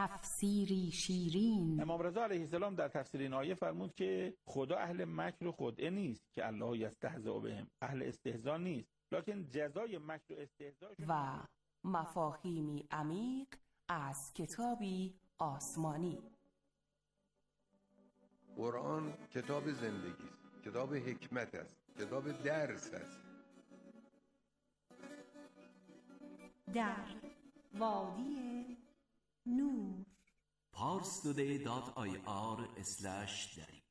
تفسیری شیرین. امام رضا علیه السلام در تفسیر این آیه فرمود که خدا اهل مکر و خدعه نیست که الله یستهزئ بهم، اهل استهزا نیست، لکن جزای مکر و استهزا و مفاهیمی عمیق از کتابی آسمانی. قرآن کتاب زندگی است، کتاب حکمت است، کتاب درس است. در وادی نور. parstoday.ir/dari.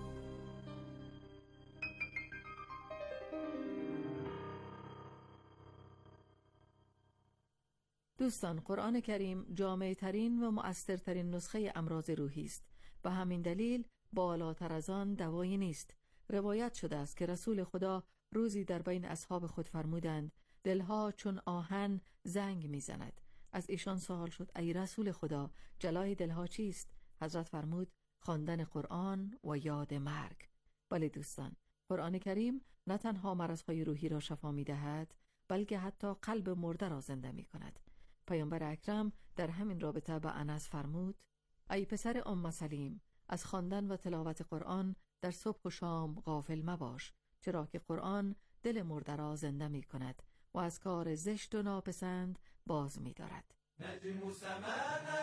دوستان، قرآن کریم جامع ترین و مؤثرترین نسخه امراض روحی است. به همین دلیل بالاتر از آن دوایی نیست. روایت شده است که رسول خدا روزی در بین اصحاب خود فرمودند دلها چون آهن زنگ میزند. از ایشان سوال شد ای رسول خدا، جلای دلها چیست؟ حضرت فرمود خواندن قرآن و یاد مرگ. بله دوستان، قرآن کریم نه تنها مرضهای روحی را شفا می‌دهد، بلکه حتی قلب مرده را زنده می‌کند. پیامبر اکرم در همین رابطه به انس فرمود ای پسر ام سلیم، از خواندن و تلاوت قرآن در صبح و شام غافل مباش، چرا که قرآن دل مرده را زنده می‌کند و از کار زشت و ناپسند باز می‌دارد. نجم سمانا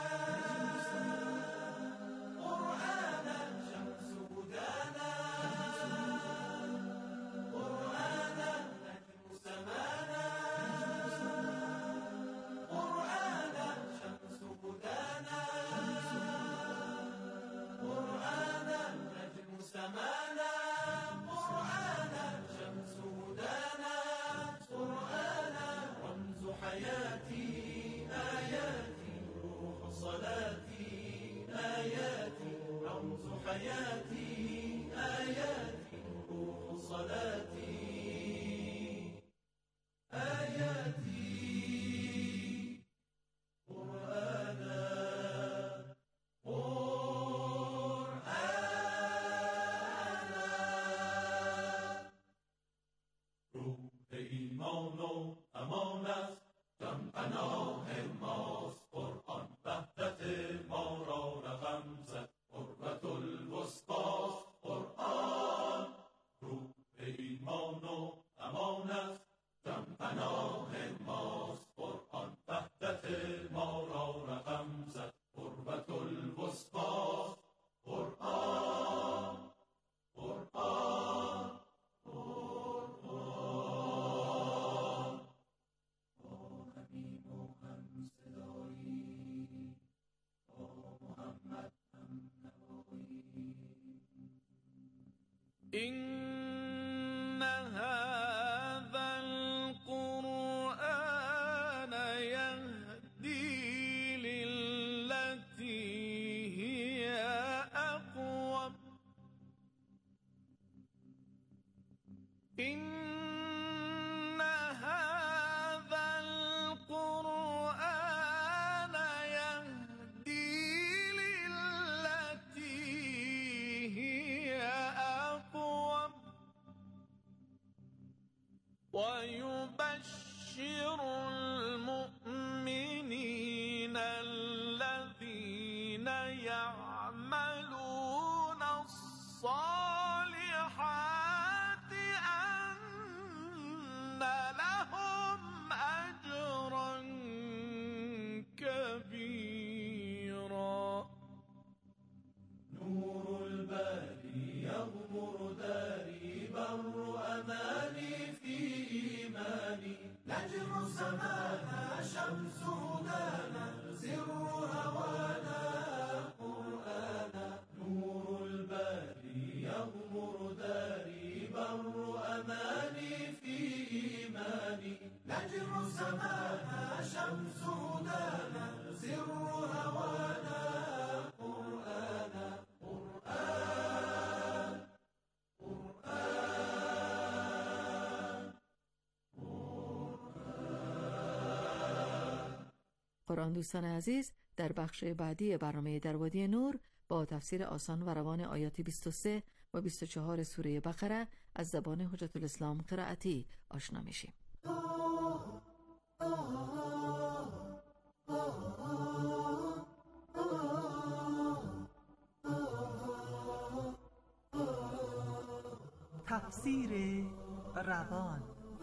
قرآنا شمس هدانا قرآنا نجم سمانا قرآنا شمس هدانا قرآنا نجم سمانا قرآنا شمس هدانا قرآنا رمز حياتي آياتي روح صلاتي آياتي رمز حياتي آياتي روح صلاتي آياتي قرآنا قرآنا روح ایمان و امان است، جان پناه ماست قرآن، وحدت ما را رقم زد قربت الوسطاست قرآن. روح ایمان و امان است، جان پناه ماست قرآن، وحدت ما را رقم زد قربت الوسطاست قرآن قرآن قرآن. با همین و هم صدایی، با محمد هم نوایی. إن هذا القرآن يهدي للتي هي أقوم. إن هذا القرآن يهدي للتي هي أقوم ويبشر المؤمنين الذين يعملون الصالحات أن لهم أجرا كبيرا. نور الباري يغمر داري، بر أماني في إيماني، نجم سمانا شمس هدانا، سر هوانا قرآنا. نور الباري يغمر داري، بر أماني في إيماني، نجم سمانا شمس هدانا، سر هوانا قرآنا قرآن قرآن قرآن. قرآن دوستان عزیز، در بخش بعدی برنامه در وادی نور با تفسیر آسان و روان آیات 23 و 24 سوره بقره از زبان حجت الاسلام قرائتی آشنا میشیم. تفسیر روان.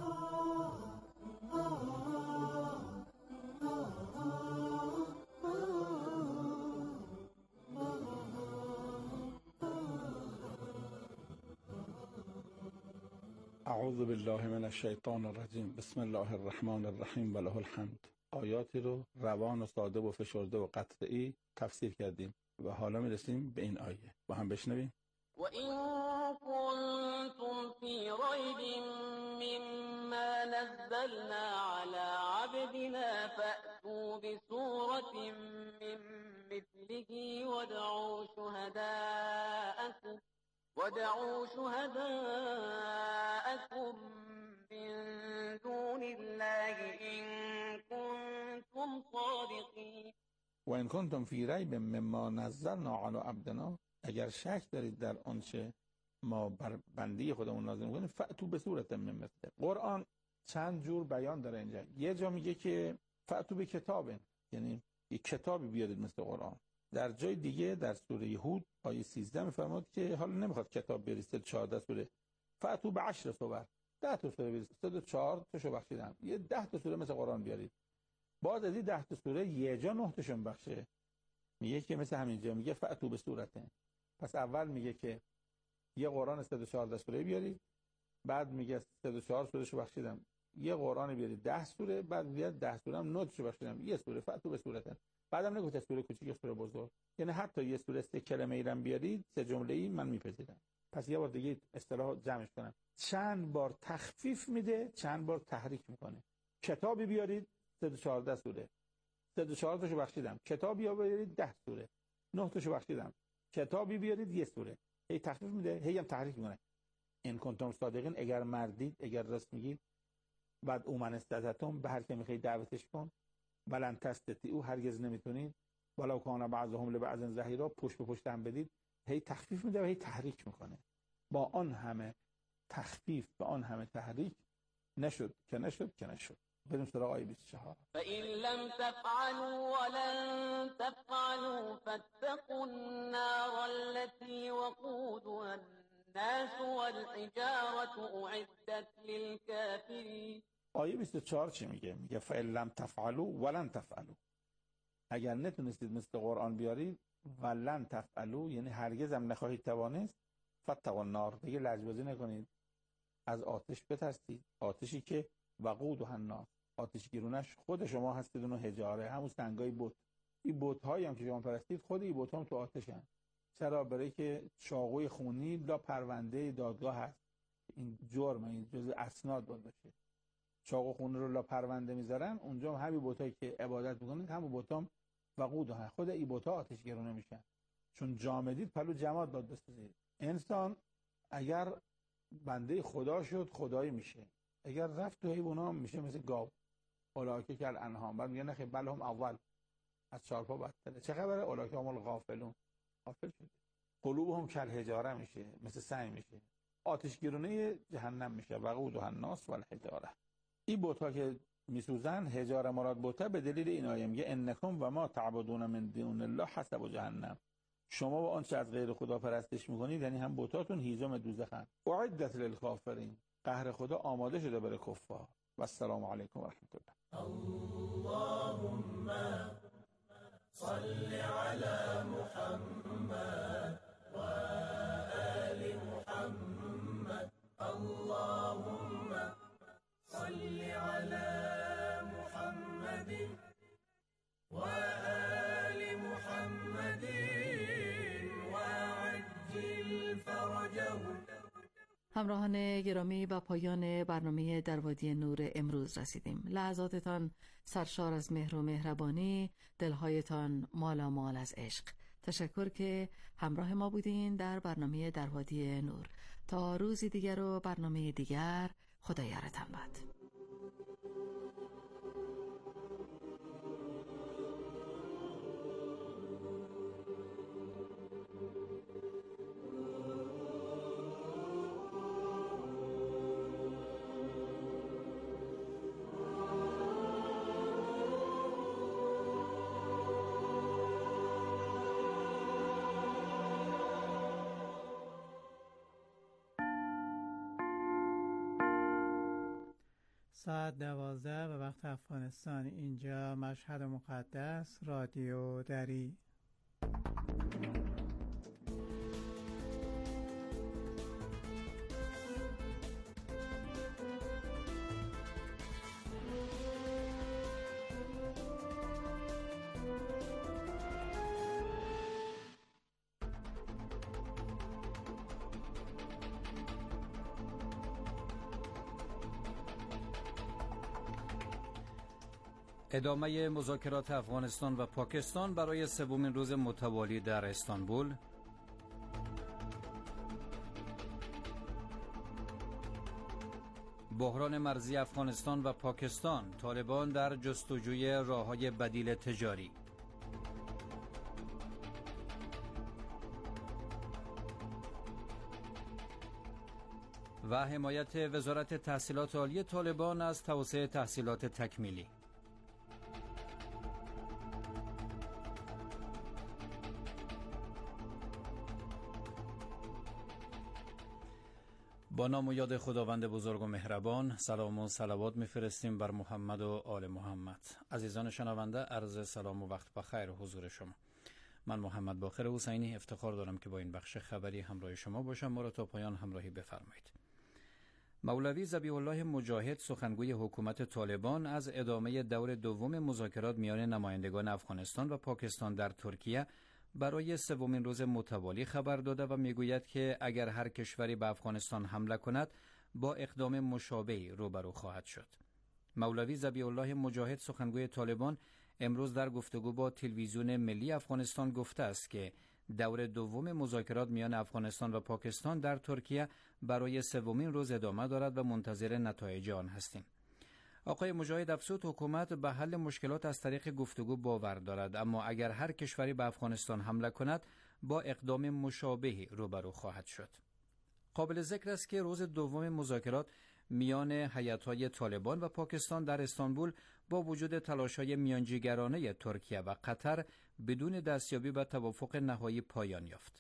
اعوذ بالله من الشیطان الرجیم. بسم الله الرحمن الرحیم و له الحمد. آیاتی رو روان و ساده و فشرده و قطعی تفسیر کردیم و حالا میرسیم به این آیه. با هم بشنویم. و این کنتم فی ریب مما نزلنا علی عبدنا فأتوا بسورة من مثله وادعوا شهداءكم من دون الله إن كنتم صادقين. و این کنتم فی ریب مما نزلنا علی عبدنا، اگر شک دارید در آنچه ما بر بنده خودمون نازل می‌کنیم، فأتوا بسورة من مثله. قرآن چند جور بیان داره اینجا. یه جا میگه که فأتوا به کتاب، یعنی یک کتابی بیارید مثل قرآن. در جای دیگه در سوره هود آیه 13 میفرماد که حالا نمیخواد کتاب بریسته 14 سوره، فأتوا به 10 سور، 10 تا سوره بریسته، 104 تاشو بخشیدم، یه 10 تا سوره مثل قرآن بیارید. باز از این 10 تا سوره یه جا 9 تاشون بخشه، میگه که مثل همینجا میگه فأتوا به سورته. پس اول میگه که یه قرآن 114 سوره بیارید، بعد میگه 104 سورهشو بخشیدم، یه قرآن بیارید 10 سوره، بعد میگه 10 سوره هم 9 تاشو بخشیدم، یه سوره. فأتوا به سورته. بعدم نگفت سوره کوچیک سوره بزرگ، یعنی حتی یه سوره 3 کلمه ایرم بیارید 3 جمله‌ای من میپذیرم. پس یه بار دیگه اصطلاح جمعش کنم، چند بار تخفیف میده، چند بار تحریک میکنه. کتابی بیارید 114 سوره، 104 تاشو بخشیدم. کتابی بیارید 10 سوره، 9 تاشو بخشیدم. کتابی بیارید یه سوره. هی تخفیف میده، هی هم تحریک میکنه. این کنتم صادقین، اگر مردید، اگر راست میگید. بعد اومن استطعتم، به هر کی میخوای دعوتش کن. ولن تستطیعوا، هرگز نمیتونید. ولو کان بعضهم لبعض ظهیرا، پشت به پشت هم بدید. هی تخفیف میده و هی تحریک میکنه. با آن همه تخفیف، با آن همه تحریک، نشد. بریم سراغ آیه 24. فإن لم تفعلوا ولن تفعلوا فاتقوا النار التي وقودها الناس والحجارة أعدت للكافرين. آیه 24 چی میگه؟ میگه فإن لم تفعلوا ولن تفعلوا، اگر نتونستید مثل قرآن بیارید، ولن تفعلوا یعنی هرگز هم نخواهید توانست، فاتقوا النار، دیگه لجبازی نکنید، از آتش بترسید. آتشی که وقودها الناس، آتش گیرونش خود شما هستید، اون حجاره، همون سنگای بت. این بت‌هایی هم که شما پرستید، خود این بت‌ها هم تو آتشن. چرا؟ برای که چاقوی خونی لا پرونده دادگاه هست. این جرم، این جزء اسناد بود باشه. چاقو خونی رو لا پرونده میذارن، اونجا هم همین بتایی که عبادت میکنید، همون بتام وقودها، خود این بت‌ها آتش گرونه میشن. چون جامدید پلو جماد داد بسازید. انسان اگر بنده خدا شد، خدایی میشه. اگر رفت تو حیونا میشه مثل گاو. اولئک کالانعام. بعد میگه نخیر بل هم اول، از چارپا بدتره. چه خبره؟ اولئک هم الغافلون، غافل شده. قلوبهم کالحجاره میشه، مثل سنگ میشه. آتش گرونه جهنم میشه. وقودها الناس والحجاره. این بت‌ها که میسوزن، حجاره مراد بت‌ها، به دلیل این آیه میگه انکم و ما تعبدون من دون الله حسب جهنم. شما با آنچه از غیر خدا پرستش میکنید، یعنی هم بتاتون، هیزم دوزخن. اعدت للکافرین، قهر خدا آماده شده برای کفار. و السلام علیکم و رحمت الله. اللهم صل على محمد و آل محمد. اللهم صل على محمد و آل محمد وعجل فرجهم. همراهان گرامی، به پایان برنامه در وادی نور امروز رسیدیم. لحظاتتان سرشار از مهر و مهربانی، دلهایتان مالامال از عشق. تشکر که همراه ما بودین در برنامه در وادی نور. تا روزی دیگر و برنامه دیگر، خدا یارتان باد. ساعت 12 به وقت افغانستان. اینجا مشهد مقدس، رادیو دری. ادامه مذاکرات افغانستان و پاکستان برای سومین روز متوالی در استانبول. بحران مرزی افغانستان و پاکستان، طالبان در جستجوی راه‌های بدیل تجاری. و حمایت وزارت تحصیلات عالی طالبان از توسعه تحصیلات تکمیلی. با نام و یاد خداوند بزرگ و مهربان، سلام و صلوات میفرستیم بر محمد و آل محمد. عزیزان شنونده، عرض سلام و وقت بخیر حضور شما. من محمد باقر حسینی افتخار دارم که با این بخش خبری همراه شما باشم. ما را تا پایان همراهی بفرمایید. مولوی ذبیح الله مجاهد، سخنگوی حکومت طالبان، از ادامه دور دوم مذاکرات میان نمایندگان افغانستان و پاکستان در ترکیه برای سومین روز متوالی خبر داده و میگوید که اگر هر کشوری به افغانستان حمله کند با اقدام مشابهی روبرو خواهد شد. مولوی ذبیح الله مجاهد، سخنگوی طالبان، امروز در گفتگو با تلویزیون ملی افغانستان گفته است که دور دوم مذاکرات میان افغانستان و پاکستان در ترکیه برای سومین روز ادامه دارد و منتظر نتایج آن هستیم. آقای مجاهد افزود حکومت به حل مشکلات از طریق گفتگو باور دارد، اما اگر هر کشوری به افغانستان حمله کند با اقدام مشابهی روبرو خواهد شد. قابل ذکر است که روز دوم مذاکرات میان هیئت‌های طالبان و پاکستان در استانبول با وجود تلاش‌های میانجیگرانه ترکیه و قطر بدون دستیابی به توافق نهایی پایان یافت.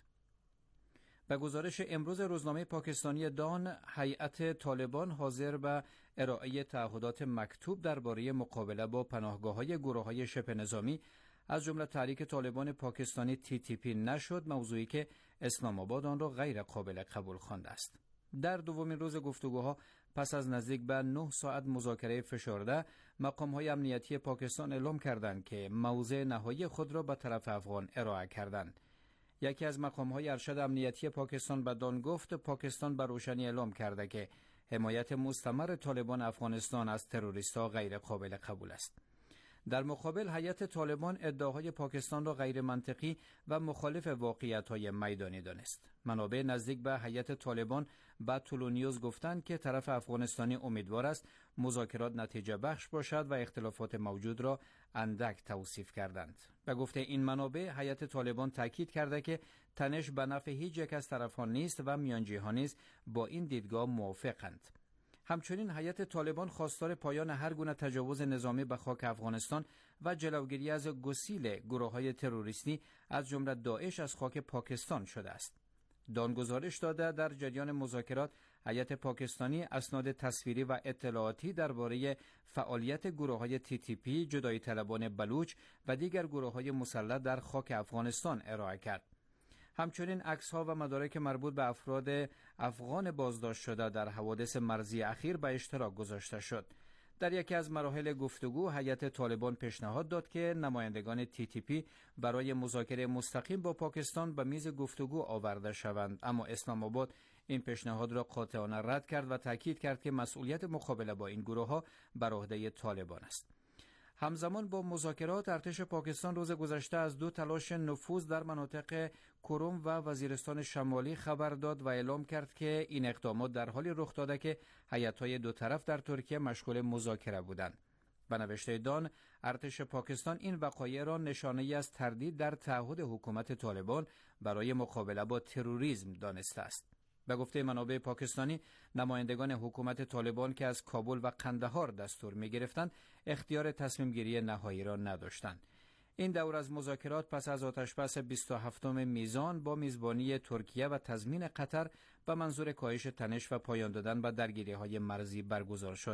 به گزارش امروز روزنامه پاکستانی دان، هیئت طالبان حاضر به ارائه تعهدات مکتوب درباره مقابله با پناهگاه‌های گروه‌های شبه نظامی از جمله تحریک طالبان پاکستانی TTP نشد، موضوعی که اسلام آباد آن را غیر قابل قبول خوانده است. در دومین روز گفتگوها پس از نزدیک به 9 ساعت مذاکره فشرده، مقام‌های امنیتی پاکستان اعلام کردند که موضع نهایی خود را به طرف افغان ارائه کردند. یکی از مقام‌های ارشد امنیتی پاکستان به دان گفت پاکستان به روشنی اعلام کرده که حمایت مستمر طالبان افغانستان از تروریست‌ها غیر قابل قبول است. در مقابل هیئت طالبان ادعاهای پاکستان را غیر منطقی و مخالف واقعیت‌های میدانی دانست. منابع نزدیک به هیئت طالبان به طولونیوز گفتند که طرف افغانستانی امیدوار است مذاکرات نتیجه بخش باشد و اختلافات موجود را اندک توصیف کردند. به گفته این منابع، هیئت طالبان تاکید کرده که تنش به نفع هیچ یک از طرفان نیست و میانجی‌ها نیز با این دیدگاه موافقند. همچنین هیئت طالبان خواستار پایان هر گونه تجاوز نظامی به خاک افغانستان و جلوگیری از گسیل گروه‌های تروریستی از جمله داعش از خاک پاکستان شده است. دان گزارش داده در جریان مذاکرات هیئت پاکستانی اسناد تصویری و اطلاعاتی درباره فعالیت گروه‌های TTP، جدایی طلبان بلوچ و دیگر گروه‌های مسلح در خاک افغانستان ارائه کرد. همچنین عکس‌ها و مدارک مربوط به افراد افغان بازداشت شده در حوادث مرزی اخیر به اشتراک گذاشته شد. در یکی از مراحل گفتگو هیئت طالبان پیشنهاد داد که نمایندگان TTP برای مذاکره مستقیم با پاکستان به میز گفتگو آورده شوند، اما اسلام آباد این پیشنهاد را قاطعانه رد کرد و تاکید کرد که مسئولیت مقابله با این گروه‌ها بر عهده طالبان است. همزمان با مذاکرات، ارتش پاکستان روز گذشته از 2 تلاش نفوذ در مناطق کروم و وزیرستان شمالی خبر داد و اعلام کرد که این اقدامات در حالی رخ داده که هیئت‌های دو طرف در ترکیه مشغول مذاکره بودند. به نوشته دان، ارتش پاکستان این وقایع را نشانه‌ای از تردید در تعهد حکومت طالبان برای مقابله با تروریسم دانسته است. به گفته منابع پاکستانی، نمایندگان حکومت طالبان که از کابل و قندهار دستور می‌گرفتند، اختیار تصمیم گیری نهایی را نداشتند. این دور از مذاکرات پس از آتشبس 27م میزان با میزبانی ترکیه و تضمین قطر به منظور کاهش تنش و پایان دادن به درگیری‌های مرزی برگزار شد.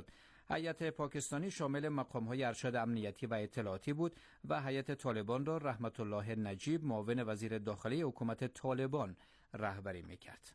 هیئت پاکستانی شامل مقام‌های ارشد امنیتی و اطلاعاتی بود و هیئت طالبان را رحمت الله نجیب معاون وزیر داخلی حکومت طالبان رهبری می‌کرد.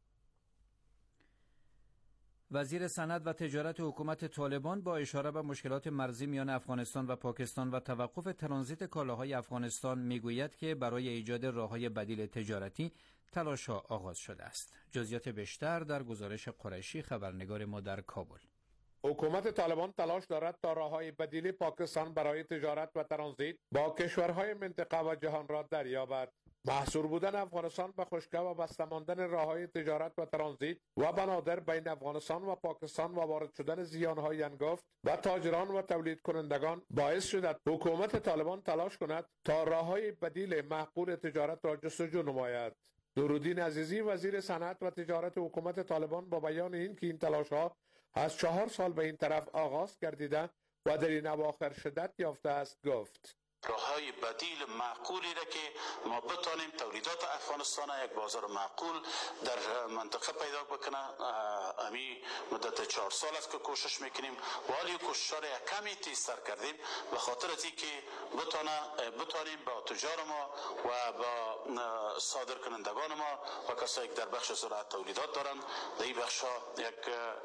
وزیر صنعت و تجارت حکومت طالبان با اشاره به مشکلات مرزی میان افغانستان و پاکستان و توقف ترانزیت کالاهای افغانستان میگوید که برای ایجاد راه‌های بدیل تجارتی تلاش‌ها آغاز شده است. جزئیات بیشتر در گزارش قریشی، خبرنگار ما در کابل. حکومت طالبان تلاش دارد تا راه‌های بدیل پاکستان برای تجارت و ترانزیت با کشورهای منطقه و جهان را دریابد. محصور بودن افغانستان به خشکی و بسته ماندن راه‌های تجارت و ترانزیت و بنادر بین افغانستان و پاکستان و وارد شدن زیان‌های انگفت و تاجران و تولید کنندگان باعث شد حکومت طالبان تلاش کند تا راه‌های بدیل معقول تجارت را جستجو نماید. نورالدین عزیزی وزیر صنعت و تجارت حکومت طالبان با بیان این که این تلاش‌ها از 4 سال به این طرف آغاز گردیده و در این اواخر شدت یافته است گفت: راه‌های بدیل معقولی را که ما بتانیم تولیدات افغانستان یک بازار معقول در منطقه پیدا بکنه. امی مدت 4 سال است که کوشش میکنیم ولی کوشش را کمی تیزتر کردیم به خاطر از اینکه بتانیم با تجار ما و با صادر کنندگان ما و کسایی که در بخش زراعت تولیدات دارند در این بخش یک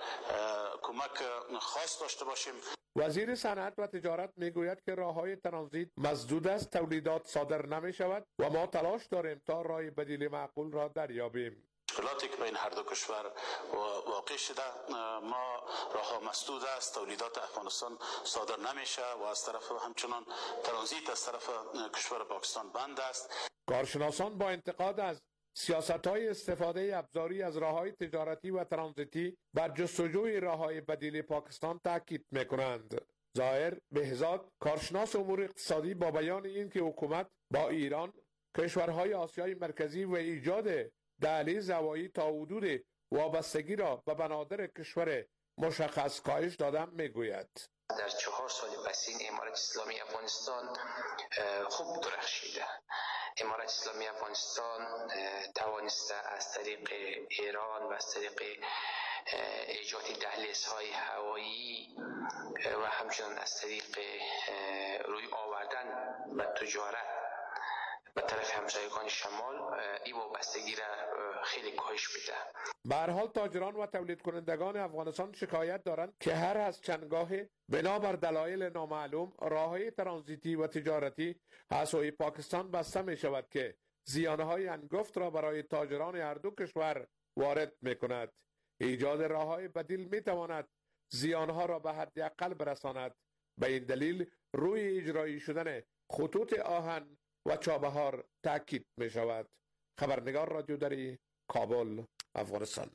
کمک خاص داشته باشیم. وزیر صنعت و تجارت میگوید که راه‌های ترانزیت مسدود است، تولیدات صادر نمی شود و ما تلاش داریم تا راه بدیل معقول را دریابیم. مشکلاتی که بین هر دو کشور واقع شده، ما راه مسدود است، تولیدات افغانستان صادر نمیشه و از طرف همچنان ترانزیت از طرف کشور پاکستان بند است. کارشناسان با انتقاد از سیاست‌های استفاده ابزاری از راه‌های تجارتی و ترانزیتی بر جستجوی راه‌های بدیل پاکستان تاکید می‌کنند. ظاهر بهزاد، کارشناس امور اقتصادی، با بیان این که حکومت با ایران، کشورهای آسیای مرکزی و ایجاد دهلیز هوایی تا حدود وابستگی را به بنادر کشور مشخص کاهش دادن میگوید: در 4 سال پسین امارت اسلامی افغانستان خوب درخشیده. امارت اسلامی افغانستان توانسته از طریق ایران و از طریق ایجاد دهلیزهای هوایی و همچنان از طریق روی آوردن به تجارت به طرف همسایگان شمال این وابستگی را خیلی کاهش بده. به هر حال تاجران و تولید کنندگان افغانستان شکایت دارند که هر از چندگاه بنابر دلایل نامعلوم راه‌های ترانزیتی و تجارتی از سوی پاکستان بسته می شود که زیانهای انگفت را برای تاجران هر دو کشور وارد می کند. ایجاد راه‌های بدیل می تواند زیانها را به حد اقل برساند. به این دلیل روی اجرایی شدن خطوط آهن و چابهار تاکید می شود. خبرنگار رادیو دری، کابل، افغانستان.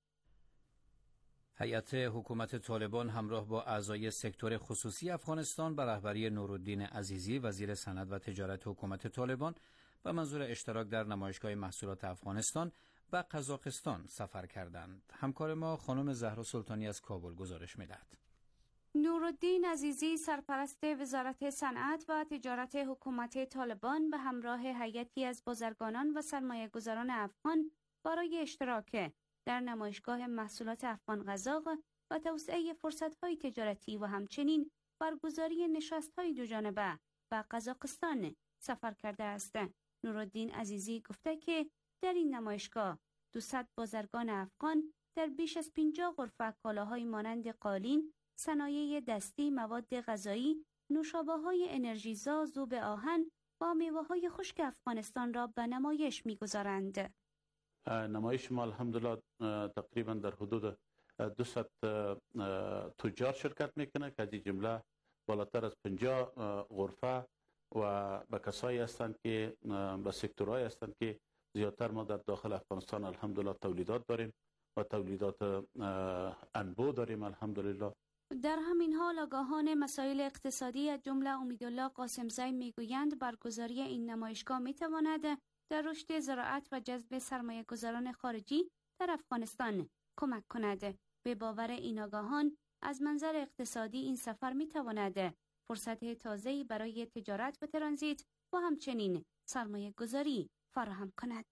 هیئت حکومت طالبان همراه با اعضای سکتور خصوصی افغانستان به رهبری نورالدین عزیزی وزیر صنعت و تجارت حکومت طالبان به منظور اشتراک در نمایشگاه محصولات افغانستان به قزاقستان سفر کردند. همکار ما خانم زهرا سلطانی از کابل گزارش می‌دهد. نورالدین عزیزی سرپرست وزارت صنعت و تجارت حکومت طالبان به همراه هیئتی از بازرگانان و سرمایه‌گذاران افغان برای اشتراک در نمایشگاه محصولات افغان قزاق و توسعه فرصت‌های تجارتی و همچنین برگزاری نشست‌های دوجانبه به قزاقستان سفر کرده است. نورالدین عزیزی گفته که در این نمایشگاه 200 بازرگان افغان در بیش از 50 غرفه کالاهای مانند قالین، صنایع دستی، مواد غذایی، نوشابه‌های انرژیزا، ذوب آهن و میوه‌های خشک افغانستان را به نمایش می‌گذارند. نمایش ما الحمدلله تقریبا در حدود 200 تجار شرکت میکنه که از این جمله بالاتر از 50 غرفه و به کسایی هستند که به سکتورهای هستند که زیادتر ما در داخل افغانستان الحمدلله تولیدات داریم و تولیدات انبوه داریم الحمدلله. در همین حال آگاهان مسائل اقتصادی از جمله امیدالله قاسمزی میگویند برگزاری این نمایشگاه میتواند در رشد زراعت و جذب سرمایه‌گذاران خارجی در افغانستان کمک کند. به باور این آگاهان از منظر اقتصادی این سفر میتواند فرصت تازه‌ای برای تجارت و ترانزیت و همچنین سرمایه‌گذاری فراهم کند.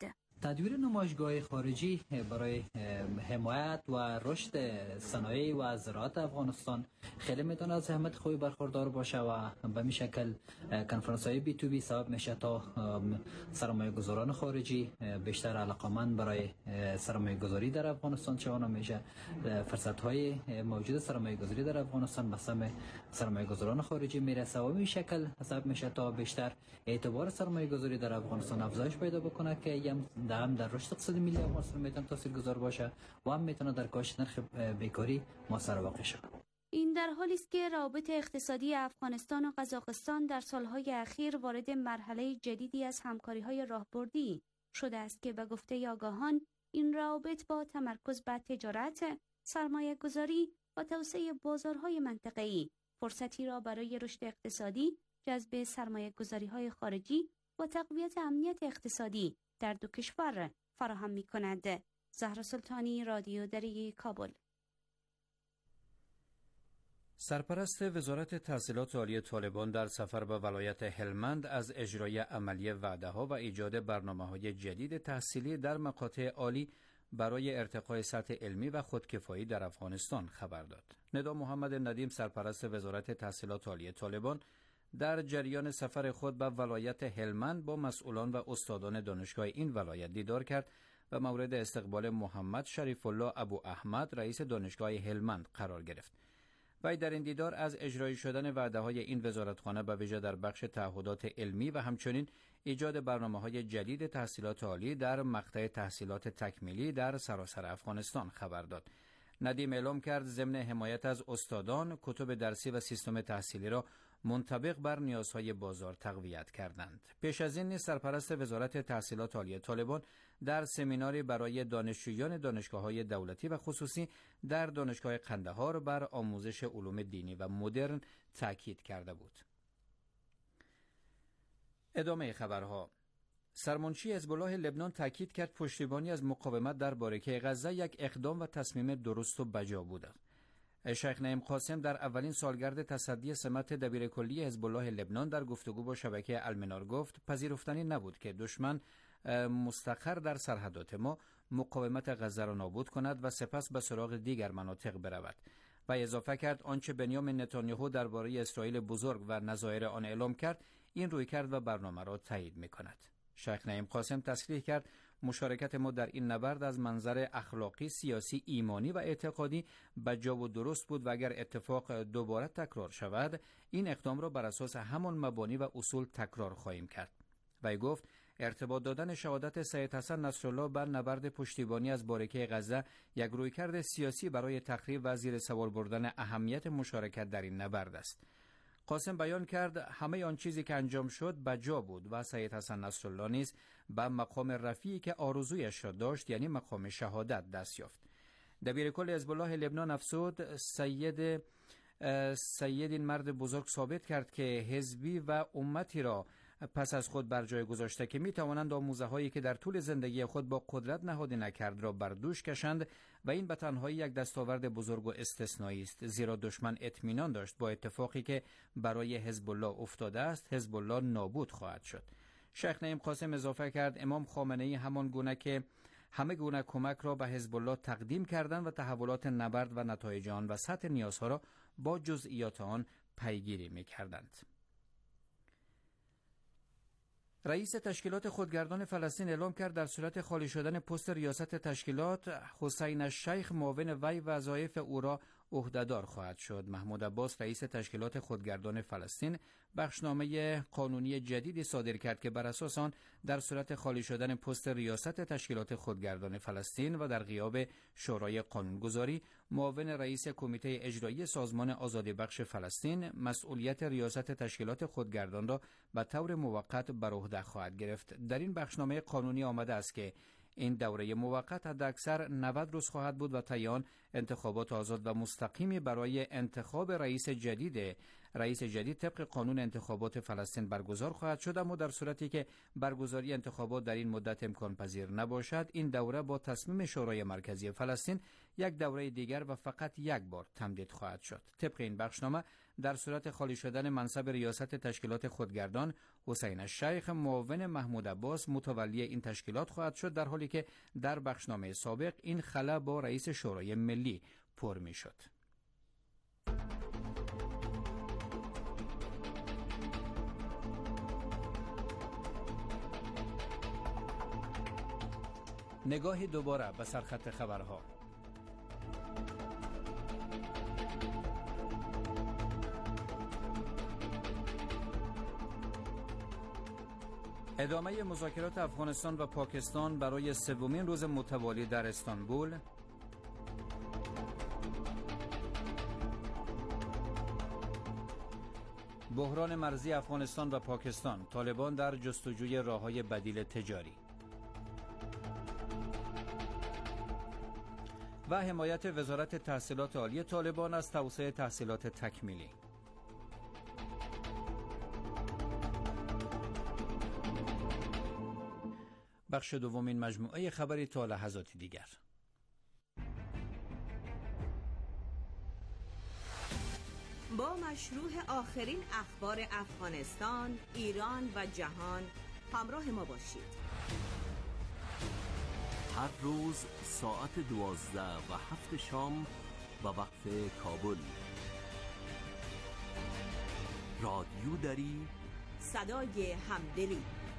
تدویر نمایشگاه خارجی برای حمایت و رشد صنایع و زراعت افغانستان خیلی میتونه از اهمیت خوبی برخوردار باشه و به این شکل کنفرانس های بی تو بی سبب میشه تا سرمایه گذاران خارجی بیشتر علاقمند برای سرمایه گذاری در افغانستان شوند. میشه فرصت های موجود سرمایه گذاری در افغانستان به سمت سرمایه گذاران خارجی میرسه و به این شکل سبب میشه تا بیشتر اعتبار سرمایه گذاری در افغانستان افزایش پیدا بکنه که هم در رشد اقتصادی ملی افغانستان میتونه تاثیرگذار باشه و هم میتونه در کاهش نرخ بیکاری موثر واقع شود. این در حالی است که روابط اقتصادی افغانستان و قزاقستان در سالهای اخیر وارد مرحله جدیدی از همکاری‌های راهبردی شده است که به گفته آگاهان این روابط با تمرکز بر تجارت، سرمایه‌گذاری و توسعه بازارهای منطقه‌ای فرصتی را برای رشد اقتصادی، جذب سرمایه‌گذاری‌های خارجی و تقویت امنیت اقتصادی در دو کشور فراهم می‌کند. زهرا سلطانی، رادیو دری، کابل. سرپرست وزارت تحصیلات عالی طالبان در سفر به ولایت هلمند از اجرای عملی وعده‌ها و ایجاد برنامه‌های جدید تحصیلی در مقاطع عالی برای ارتقای سطح علمی و خودکفایی در افغانستان خبر داد. ندا محمد ندیم، سرپرست وزارت تحصیلات عالی طالبان، در جریان سفر خود به ولایت هلمند با مسئولان و استادان دانشگاه این ولایت دیدار کرد و مورد استقبال محمد شریف الله ابو احمد، رئیس دانشگاه هلمند قرار گرفت. وی در این دیدار از اجرایی شدن وعده‌های این وزارتخانه به ویژه در بخش تعهدات علمی و همچنین ایجاد برنامه‌های جدید تحصیلات عالی در مقطع تحصیلات تکمیلی در سراسر افغانستان خبر داد. ندیم اعلام کرد ضمن حمایت از استادان، کتب درسی و سیستم تحصیلی را منطبق بر نیازهای بازار تقویت کردند. پیش از این سرپرست وزارت تحصیلات عالی طالبان در سمیناری برای دانشجویان دانشگاه‌های دولتی و خصوصی در دانشگاه قندهار بر آموزش علوم دینی و مدرن تاکید کرده بود. ادامه خبرها. سرمنشی حزب الله لبنان تاکید کرد پشتیبانی از مقاومت در باریکه غزه یک اقدام و تصمیم درست و بجا بوده. شیخ نعیم قاسم در اولین سالگرد تصدی سمت دبیرکلی حزب الله لبنان در گفتگو با شبکه المنار گفت پذیرفتنی نبود که دشمن مستقر در سرحدات ما مقاومت غزه را نابود کند و سپس به سراغ دیگر مناطق برود. و اضافه کرد آنچه بنیامین نتانیاهو درباره اسرائیل بزرگ و نظایر آن اعلام کرد این رویکرد و برنامه را تایید می‌کند. شیخ نعیم قاسم تصریح کرد مشارکت ما در این نبرد از منظر اخلاقی، سیاسی، ایمانی و اعتقادی بجا و درست بود و اگر اتفاق دوباره تکرار شود این اقدام را بر اساس همان مبانی و اصول تکرار خواهیم کرد. وی گفت ارتباط دادن شهادت سید حسن نصرالله بر نبرد پشتیبانی از باریکه غزه یک رویکرد سیاسی برای تخریب و زیر سوال بردن اهمیت مشارکت در این نبرد است. قاسم بیان کرد همه آن چیزی که انجام شد بجا بود و سید حسن نصرالله نیز به مقام رفیعی که آرزویش را داشت یعنی مقام شهادت دست یافت. دبیرکل حزب الله لبنان افزود سید این مرد بزرگ ثابت کرد که حزبی و امتی را پس از خود بر جای گذاشته که می توانند آموزه هایی که در طول زندگی خود با قدرت نهاده نکرد را بر دوش کشند و این به تنهایی یک دستاورد بزرگ و استثنایی است، زیرا دشمن اطمینان داشت با اتفاقی که برای حزب الله افتاده است حزب الله نابود خواهد شد. شیخ نعیم قاسم اضافه کرد امام خامنه‌ای همان گونه که همه گونه کمک را به حزب الله تقدیم کردند و تحولات نبرد و نتایج آن و سطح نیازها را با جزئیات آن پیگیری می‌کردند. رئیس تشکیلات خودگردان فلسطین اعلام کرد در صورت خالی شدن پست ریاست تشکیلات حسین الشیخ معاون وی وظایف او را عهده‌دار خواهد شد. محمود عباس رئیس تشکیلات خودگردان فلسطین بخشنامه قانونی جدیدی صادر کرد که بر اساس آن در صورت خالی شدن پست ریاست تشکیلات خودگردان فلسطین و در غیاب شورای قانونگذاری معاون رئیس کمیته اجرایی سازمان آزادی بخش فلسطین مسئولیت ریاست تشکیلات خودگردان را به طور موقت بر عهده خواهد گرفت. در این بخشنامه قانونی آمده است که این دوره موقت حداکثر 90 روز خواهد بود و طی آن انتخابات آزاد و مستقیمی برای انتخاب رئیس جدید طبق قانون انتخابات فلسطین برگزار خواهد شد، اما در صورتی که برگزاری انتخابات در این مدت امکان پذیر نباشد این دوره با تصمیم شورای مرکزی فلسطین یک دوره دیگر و فقط یک بار تمدید خواهد شد. طبق این بخشنامه در صورت خالی شدن منصب ریاست تشکیلات خودگردان حسین الشیخ معاون محمود عباس متولی این تشکیلات خواهد شد، در حالی که در بخشنامه سابق این خلا با رئیس شورای ملی پر می‌شد. نگاهی دوباره به سرخط خبرها. ادامه مذاکرات افغانستان و پاکستان برای سومین روز متوالی در استانبول. بحران مرزی افغانستان و پاکستان، طالبان در جستجوی راه‌های بدیل تجاری. و حمایت وزارت تحصیلات عالی طالبان از توسعه تحصیلات تکمیلی. بخش دومین مجموعه خبری تا لحظاتی دیگر. با مشروع آخرین اخبار افغانستان، ایران و جهان همراه ما باشید. هر روز ساعت 12 و 7 شام به وقت کابل. رادیو دری، صدای همدلی.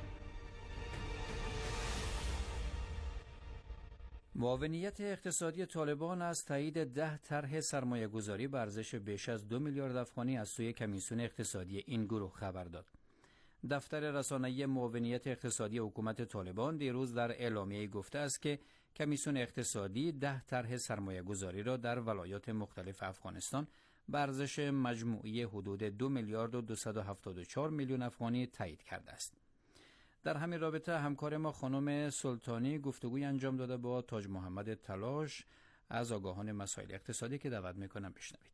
معاونیت اقتصادی طالبان از تایید 10 طرح سرمایه‌گذاری به ارزش بیش از 2 میلیارد افغانی از سوی کمیسیون اقتصادی این گروه خبر داد. دفتر رسانه‌ای معاونیت اقتصادی حکومت طالبان دیروز در اعلامیه گفته است که کمیسیون اقتصادی 10 طرح سرمایه‌گذاری را در ولایات مختلف افغانستان به ارزش مجموعی حدود 2 میلیارد و 274 میلیون افغانی تایید کرده است. در همین رابطه همکار ما خانم سلطانی گفتگوی انجام داده با تاج محمد تلاش از آگاهان مسائل اقتصادی که دعوت می‌کنم بشنوید.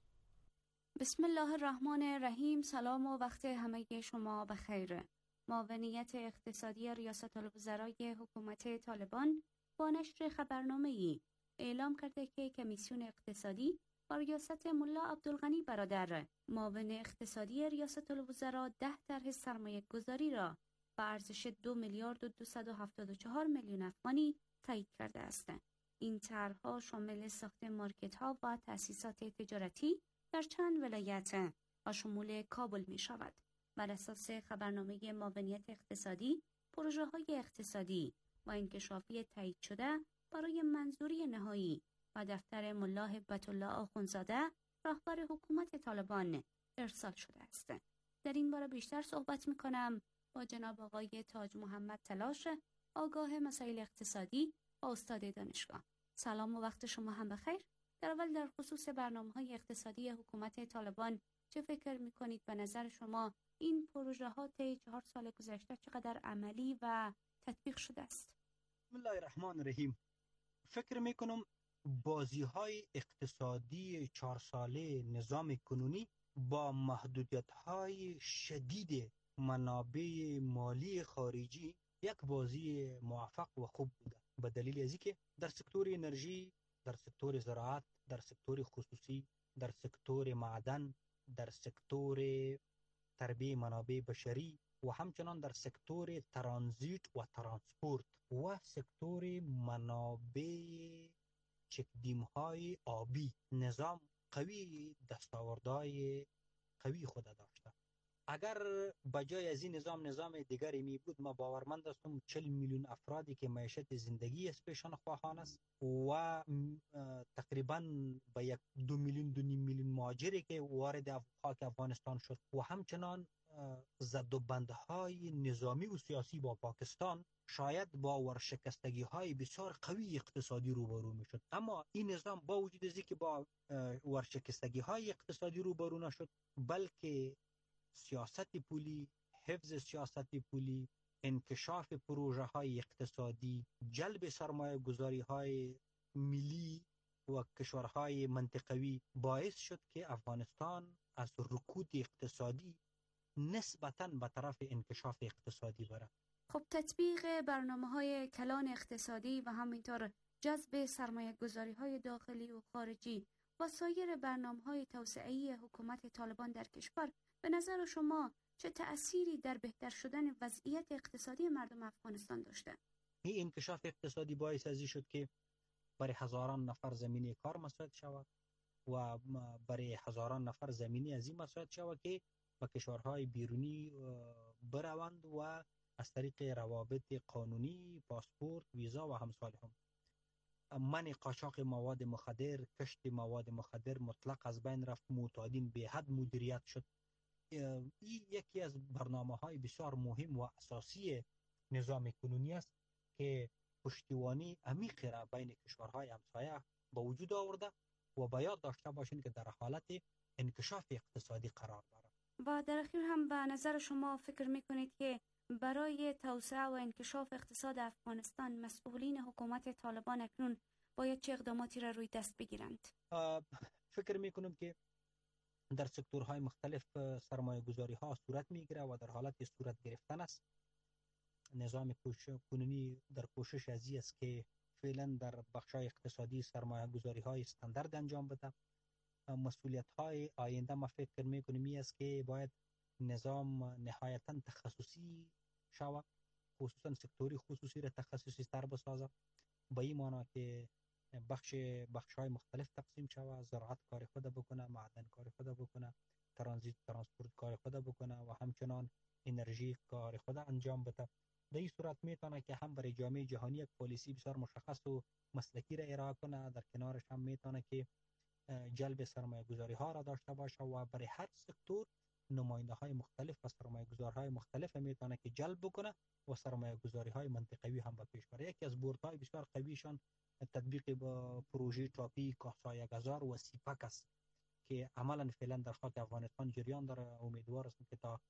بسم الله الرحمن الرحیم. سلام و وقت همه شما بخیر. معاونیت اقتصادی ریاست الوزرای حکومت طالبان با نشر خبرنامه‌ای اعلام کرده که کمیسیون اقتصادی با ریاست ملا عبدالغنی برادر معاون اقتصادی ریاست الوزراء 10 طرح سرمایه‌گذاری را به ارزش 2 میلیارد و 274 میلیون افغانی تایید کرده است. این طرح‌ها شامل ساخت مارکت‌ها و تأسیسات تجارتی در چند ولایت و شمول کابل می شود. بر اساس خبرنامه معاونیت اقتصادی، پروژه‌های اقتصادی و انکشافی تایید شده برای منظوری نهایی و دفتر ملا هبت الله آخوندزاده رهبر حکومت طالبان ارسال شده است. در این باره بیشتر صحبت می کنم با جناب آقای تاج محمد تلاش، آگاه مسائل اقتصادی و استاد دانشگاه. سلام و وقت شما هم بخیر. در اول در خصوص برنامه‌های اقتصادی حکومت طالبان چه فکر می‌کنید؟ به نظر شما این پروژه‌ها طی 4 سال گذشته چقدر عملی و تطبیق شده است؟ بسم الله الرحمن الرحیم. فکر می‌کنم بازی‌های اقتصادی 4 ساله نظام کنونی با محدودیت‌های شدید منابع مالی خارجی یک بازی موفق و خوب بوده، به دلیل از اینکه در سکتور انرژی، در سکتور زراعت، در سکتور خصوصی، در سکتور معدن، در سکتور تربیه منابع بشری و همچنان در سکتور ترانزیت و ترانسپورت و سکتور منابع چکدیم‌های آبی نظام قوی دستاوردهای قوی خود داشته. اگر بجای از این نظام دیگری می بود، ما باورمند هستم 40 میلیون افرادی که معیشت زندگی از پیشان خواهان است و تقریبا به 2 میلیون 2.5 میلیون مهاجری که وارد خاک افغانستان شد و همچنان زد و بندهای نظامی و سیاسی با پاکستان شاید با ورشکستگی های بسیار قوی اقتصادی روبرو می شد. اما این نظام با وجود از اینکه با ورشکستگی های اقتصادی روبرو نشد، بلکه سیاست پولی، حفظ سیاست پولی، انکشاف پروژه های اقتصادی، جلب سرمایه گذاری های ملی و کشورهای منطقوی باعث شد که افغانستان از رکود اقتصادی نسبتاً به طرف انکشاف اقتصادی بره. خب تطبیق برنامه‌های کلان اقتصادی و همینطور جذب سرمایه‌گذاری‌های داخلی و خارجی و سایر برنامه‌های توسعه‌ای حکومت طالبان در کشور به نظر شما چه تأثیری در بهتر شدن وضعیت اقتصادی مردم افغانستان داشته؟ این انکشاف اقتصادی باعث ازی شد که برای هزاران نفر زمینه کار مساعد شود و برای هزاران نفر زمینه از این مساعد شود که به کشورهای بیرونی بروند و از طریق روابط قانونی، پاسپورت، ویزا و همسال هم. منع قاچاق مواد مخدر، کشت مواد مخدر مطلق از بین رفت، معتادین به حد مدیریت شد. این یکی از برنامه‌های بسیار مهم و اساسی نظام کنونی است که پشتیبانی عمیق را بین کشورهای همسایه به وجود آورده و باید داشته باشین که در حالت انکشاف اقتصادی قرار دارد. و در اخیر هم به نظر شما فکر میکنید که برای توسعه و انکشاف اقتصاد افغانستان مسئولین حکومت طالبان اکنون باید چه اقداماتی را روی دست بگیرند؟ فکر میکنم که در سکتورهای مختلف سرمایه گذاری ها صورت میگیره و در حالت صورت گرفتن است. نظام کنونی در کوشش ازی است که فعلا در بخشای اقتصادی سرمایه گذاری های استاندارد انجام بده. مسئولیت های آینده ما فکر میکنیم است که باید نظام نهایتا تخصصی شود، خصوصا سکتوری خصوصی را تخصصی تر بسازه، به این معنی که بخش های مختلف تقسیم شود، زراعت کار خود بکنه، معدن کار خود بکنه، ترانسپورت کار خود بکنه و همچنان انرژی کار خود انجام بده. در این صورت میتونه که هم برای جامعه جهانی یک پالیسی بسیار مشخص و مسلکی را ارائه کنه، در کنارش هم میتونه که جلب سرمایه گذاری ها را داشته باشه و برای هر سکتور نماینده های مختلف و سرمایه گذارهای مختلف میتونه که جلب بکنه و سرمایه گذاری های منطقوی هم به پیش بره. یکی از بردهای بسیار قویشان تطبیق با پروژه تاپی کاسای گذار و سیپاک است که عملا فعلا در خاک افغانستان جریان داره. امیدوار هستم که تا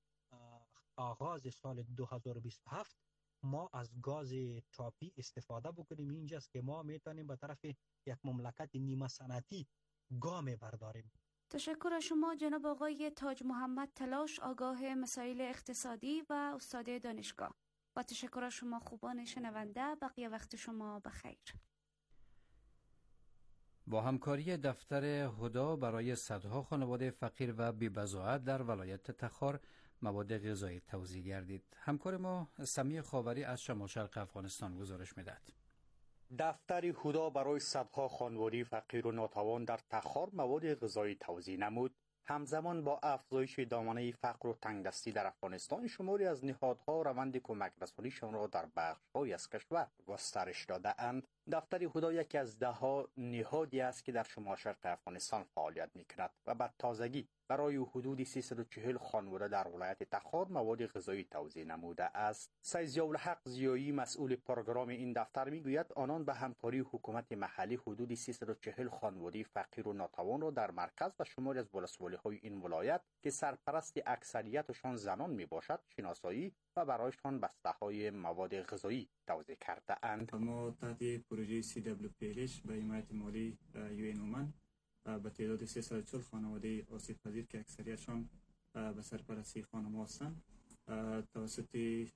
آغاز سال 2027 ما از گاز تاپی استفاده بکنیم. اینجاست که ما میتونیم به طرف یک مملکت نیمه صنعتی گام برداریم. تشکر از شما جناب آقای تاج محمد تلاش، آگاه مسائل اقتصادی و استاد دانشگاه. با تشکر از شما خوبان شنونده، بقیه وقت شما بخیر. با همکاری دفتر هدا برای صدها خانواده فقیر و بی‌بضاعت در ولایت تخار مواد غذایی توزیع گردید. همکار ما سمیع خاوری از شمال شرق افغانستان گزارش می‌دهد. دفتر هدا برای صدها خانواده فقیر و ناتوان در تخار مواد غذایی توزیع نمود. همزمان با افزایش دامنه فقر و تنگدستی در افغانستان، شماری از نهادها روند کمک رسانیشان را در بخش‌هایی از کشور گسترش داده‌اند. دفتر هدا یکی از 10 نهادی است که در شمال شرق افغانستان فعالیت می‌کند و به تازگی برای حدود 340 خانواده در ولایت تخار مواد غذایی توزیع نموده است. سید ضیاءالحق ضیایی مسئول پروگرام این دفتر میگوید آنان به همکاری حکومت محلی حدود 340 خانواده فقیر و ناتوان را در مرکز و شماری از ولسوالی‌های این ولایت که سرپرست اکثریتشان زنان میباشد شناسایی و برایشان بسته‌های مواد غذایی توزیع کرده اند. ما تحت پروژه CWPH به حمایت مالی UN اومن به تعداد 340 خانواده آسیب پذیر که اکثریتشان به سرپرستی خانم هستند توسط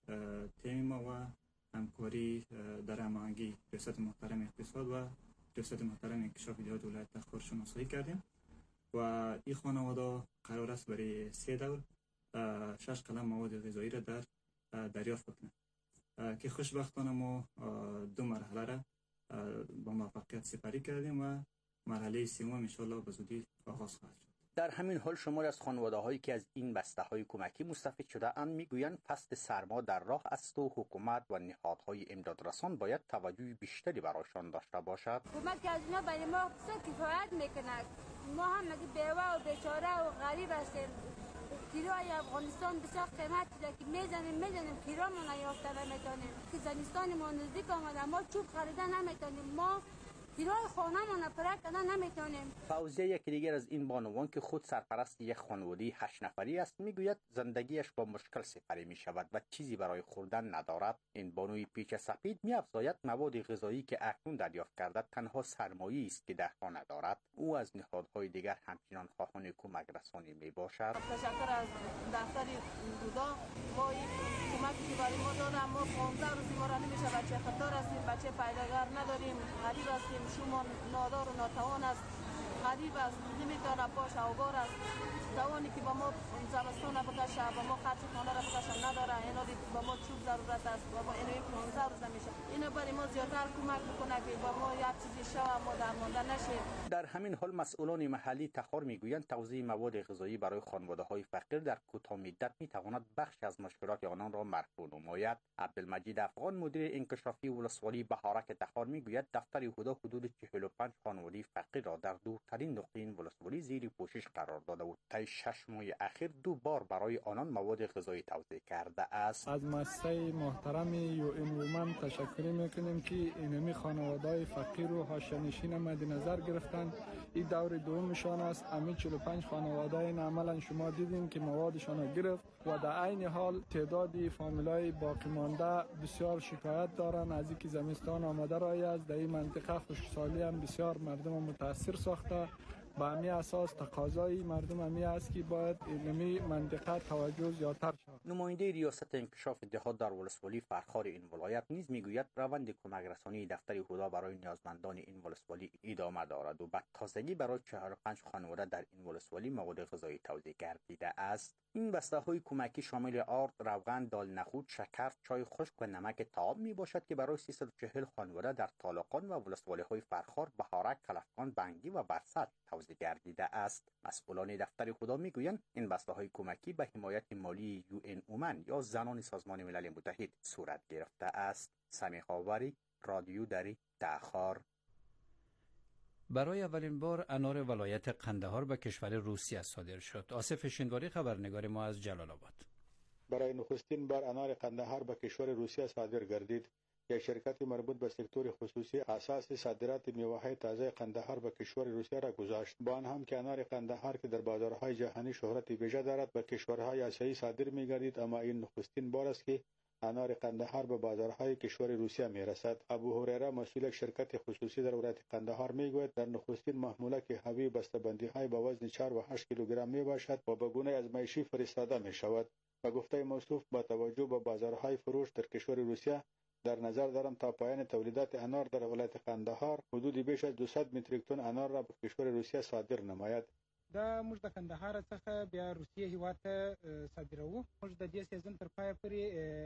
تیم ما و همکاری در هماهنگی ریاست محترم اقتصاد و ریاست محترم انکشاف ایجاد ولایت تخار شناسایی کردیم و این خانواده قرار است برای 3 دور 6 قلم مواد غذایی را دریافت بکنند که خوشبختانه ما 2 مرحله را با موفقیت سپری کردیم و مرحله سوم ان شاء الله به زودی آغاز خواهد شد. در همین حال شماری از خانواده‌هایی که از این بسته‌های کمکی مستفید شده اند میگویند فصل سرما در راه است و حکومت و نهادهای امدادرسان باید توجه بیشتری برایشان داشته باشد. حکومت که از اینا برای ما کفایت میکنه. ما هم بیوه و بیچاره و غریب هستیم. کیلوی افغانستان بسیار قیمت داره که میزنیم کیلومون یافته نمیتونیم که زمستانمون نزدیک آمده ما چوب خریدن نمیتونیم، ما کیلوی خانه‌مون پر کردن نمیتونیم. فوزیه یکی دیگر از این بانوان که خود سرپرست یک خانواده 8 نفری است میگوید زندگیش با مشکل سپری می شود و چیزی برای خوردن ندارد. این بانوی پیچ سپید می افزاید مواد غذایی که اکنون دریافت کرده تنها سرمایه‌ای است که دهقان ندارد. او از نهادهای دیگر همچنان خواهان کمک رسانی می باشد. تشکر از دفتر هدا ما کمکی که برای ما دادن. ما 15 روز ما را نمیشه بچه خطار هستیم، بچه پیداگر نداریم، غریب هستیم، شما نادار و ناتوان است. غریب است، نمیتونه پاش اوبار است. جوانی که با ما زمستون بکشه، با ما خرچ خانه را بکشه نداره، اینا با ما چوب ضرورت است، با ما اینو 15 روز میشه. اینو برای ما زیادتر کمک بکنه که با ما یک چیزی شوه، ما درمانده نشیم. در همین حال مسئولان محلی تخار میگویند توزیع مواد غذایی برای خانواده‌های فقیر در کوتاه مدت میتواند بخشی از مشکلات آنان را مرفوع نماید. عبدالمجید افغان مدیر انکشافی ولسوالی بهارک تخار میگوید دفتر هدا حدود 45 خانواده فقیر را در دورترین نقطه این ولسوالی زیر پوشش قرار داده بود. طی 6 ماه اخیر 2 بار برای آنان مواد غذایی توزیع کرده است. از مؤسسه محترم UN تشکر میکنیم که اینمی خانواده‌های فقیر و حاشیه‌نشین مد نظر گرفتن. این دور دومشان است. امی 45 خانواده این عملا شما دیدین که موادشان گرفت و در عین حال تعدادی فامیلای باقی مانده بسیار شکایت دارن از اینکه زمستان آمده رای است. در این منطقه خشکسالی هم بسیار مردم متاثر ساخته. با امی اساس تقاضای مردم امی است که باید اینمی منطقه توجه زیادتر شود. نماینده ریاست انکشاف دهات در ولسوالی فرخار این ولایت نیز میگوید روند کمک رسانی دفتر هدا برای نیازمندان این ولسوالی ادامه دارد و به تازگی برای 45 خانواده در این ولسوالی مواد غذایی توزیع گردیده است. این بسته های کمکی شامل آرد، روغن، دال نخود، شکر، چای خشک و نمک تاب می باشد که برای 340 خانواده در طالقان و ولسوالی های فرخار، بهارک، کلفگان، بنگی و برسد توزیع گردیده است. مسئولان دفتر هدا میگویند این بسته های کمکی به حمایت مالی UN یا زنان سازمان ملل متحد صورت گرفته است. سمیح آوری، رادیو دری، تخار. برای اولین بار انار ولایت قندهار به کشور روسیه صادر شد. آصف شینواری خبرنگار ما از جلال آباد. برای نخستین بار انار قندهار به کشور روسیه صادر گردید. یک شرکت مربوط به سکتور خصوصی اساس صادرات میوه‌های تازه قندهار به کشور روسیه را گذاشت. با آن هم که انار قندهار که در بازارهای جهانی شهرت ویژه دارد به کشورهای آسیایی صادر می‌گردید، اما این نخستین بار است که انار قندهار به بازارهای کشور روسیه میرسد. ابو هریره مسئول یک شرکت خصوصی در ولایت قندهار میگوید در نخستین محموله که حاوی بسته‌بندی‌های با وزن 4 و 8 کیلوگرم میباشد و به گونه آزمایشی فرستاده میشود. به گفته موصوف با توجه به بازارهای فروش در کشور روسیه در نظر دارم تا پایان تولیدات انار در ولایت قندهار حدود بیش از 200 متریک تن انار را به کشور روسیه صادر نماید. دا موږ د قندهار څخه بیا روسیې هیواد ته صادروو. موږ د دې سیزن تر پایه پورې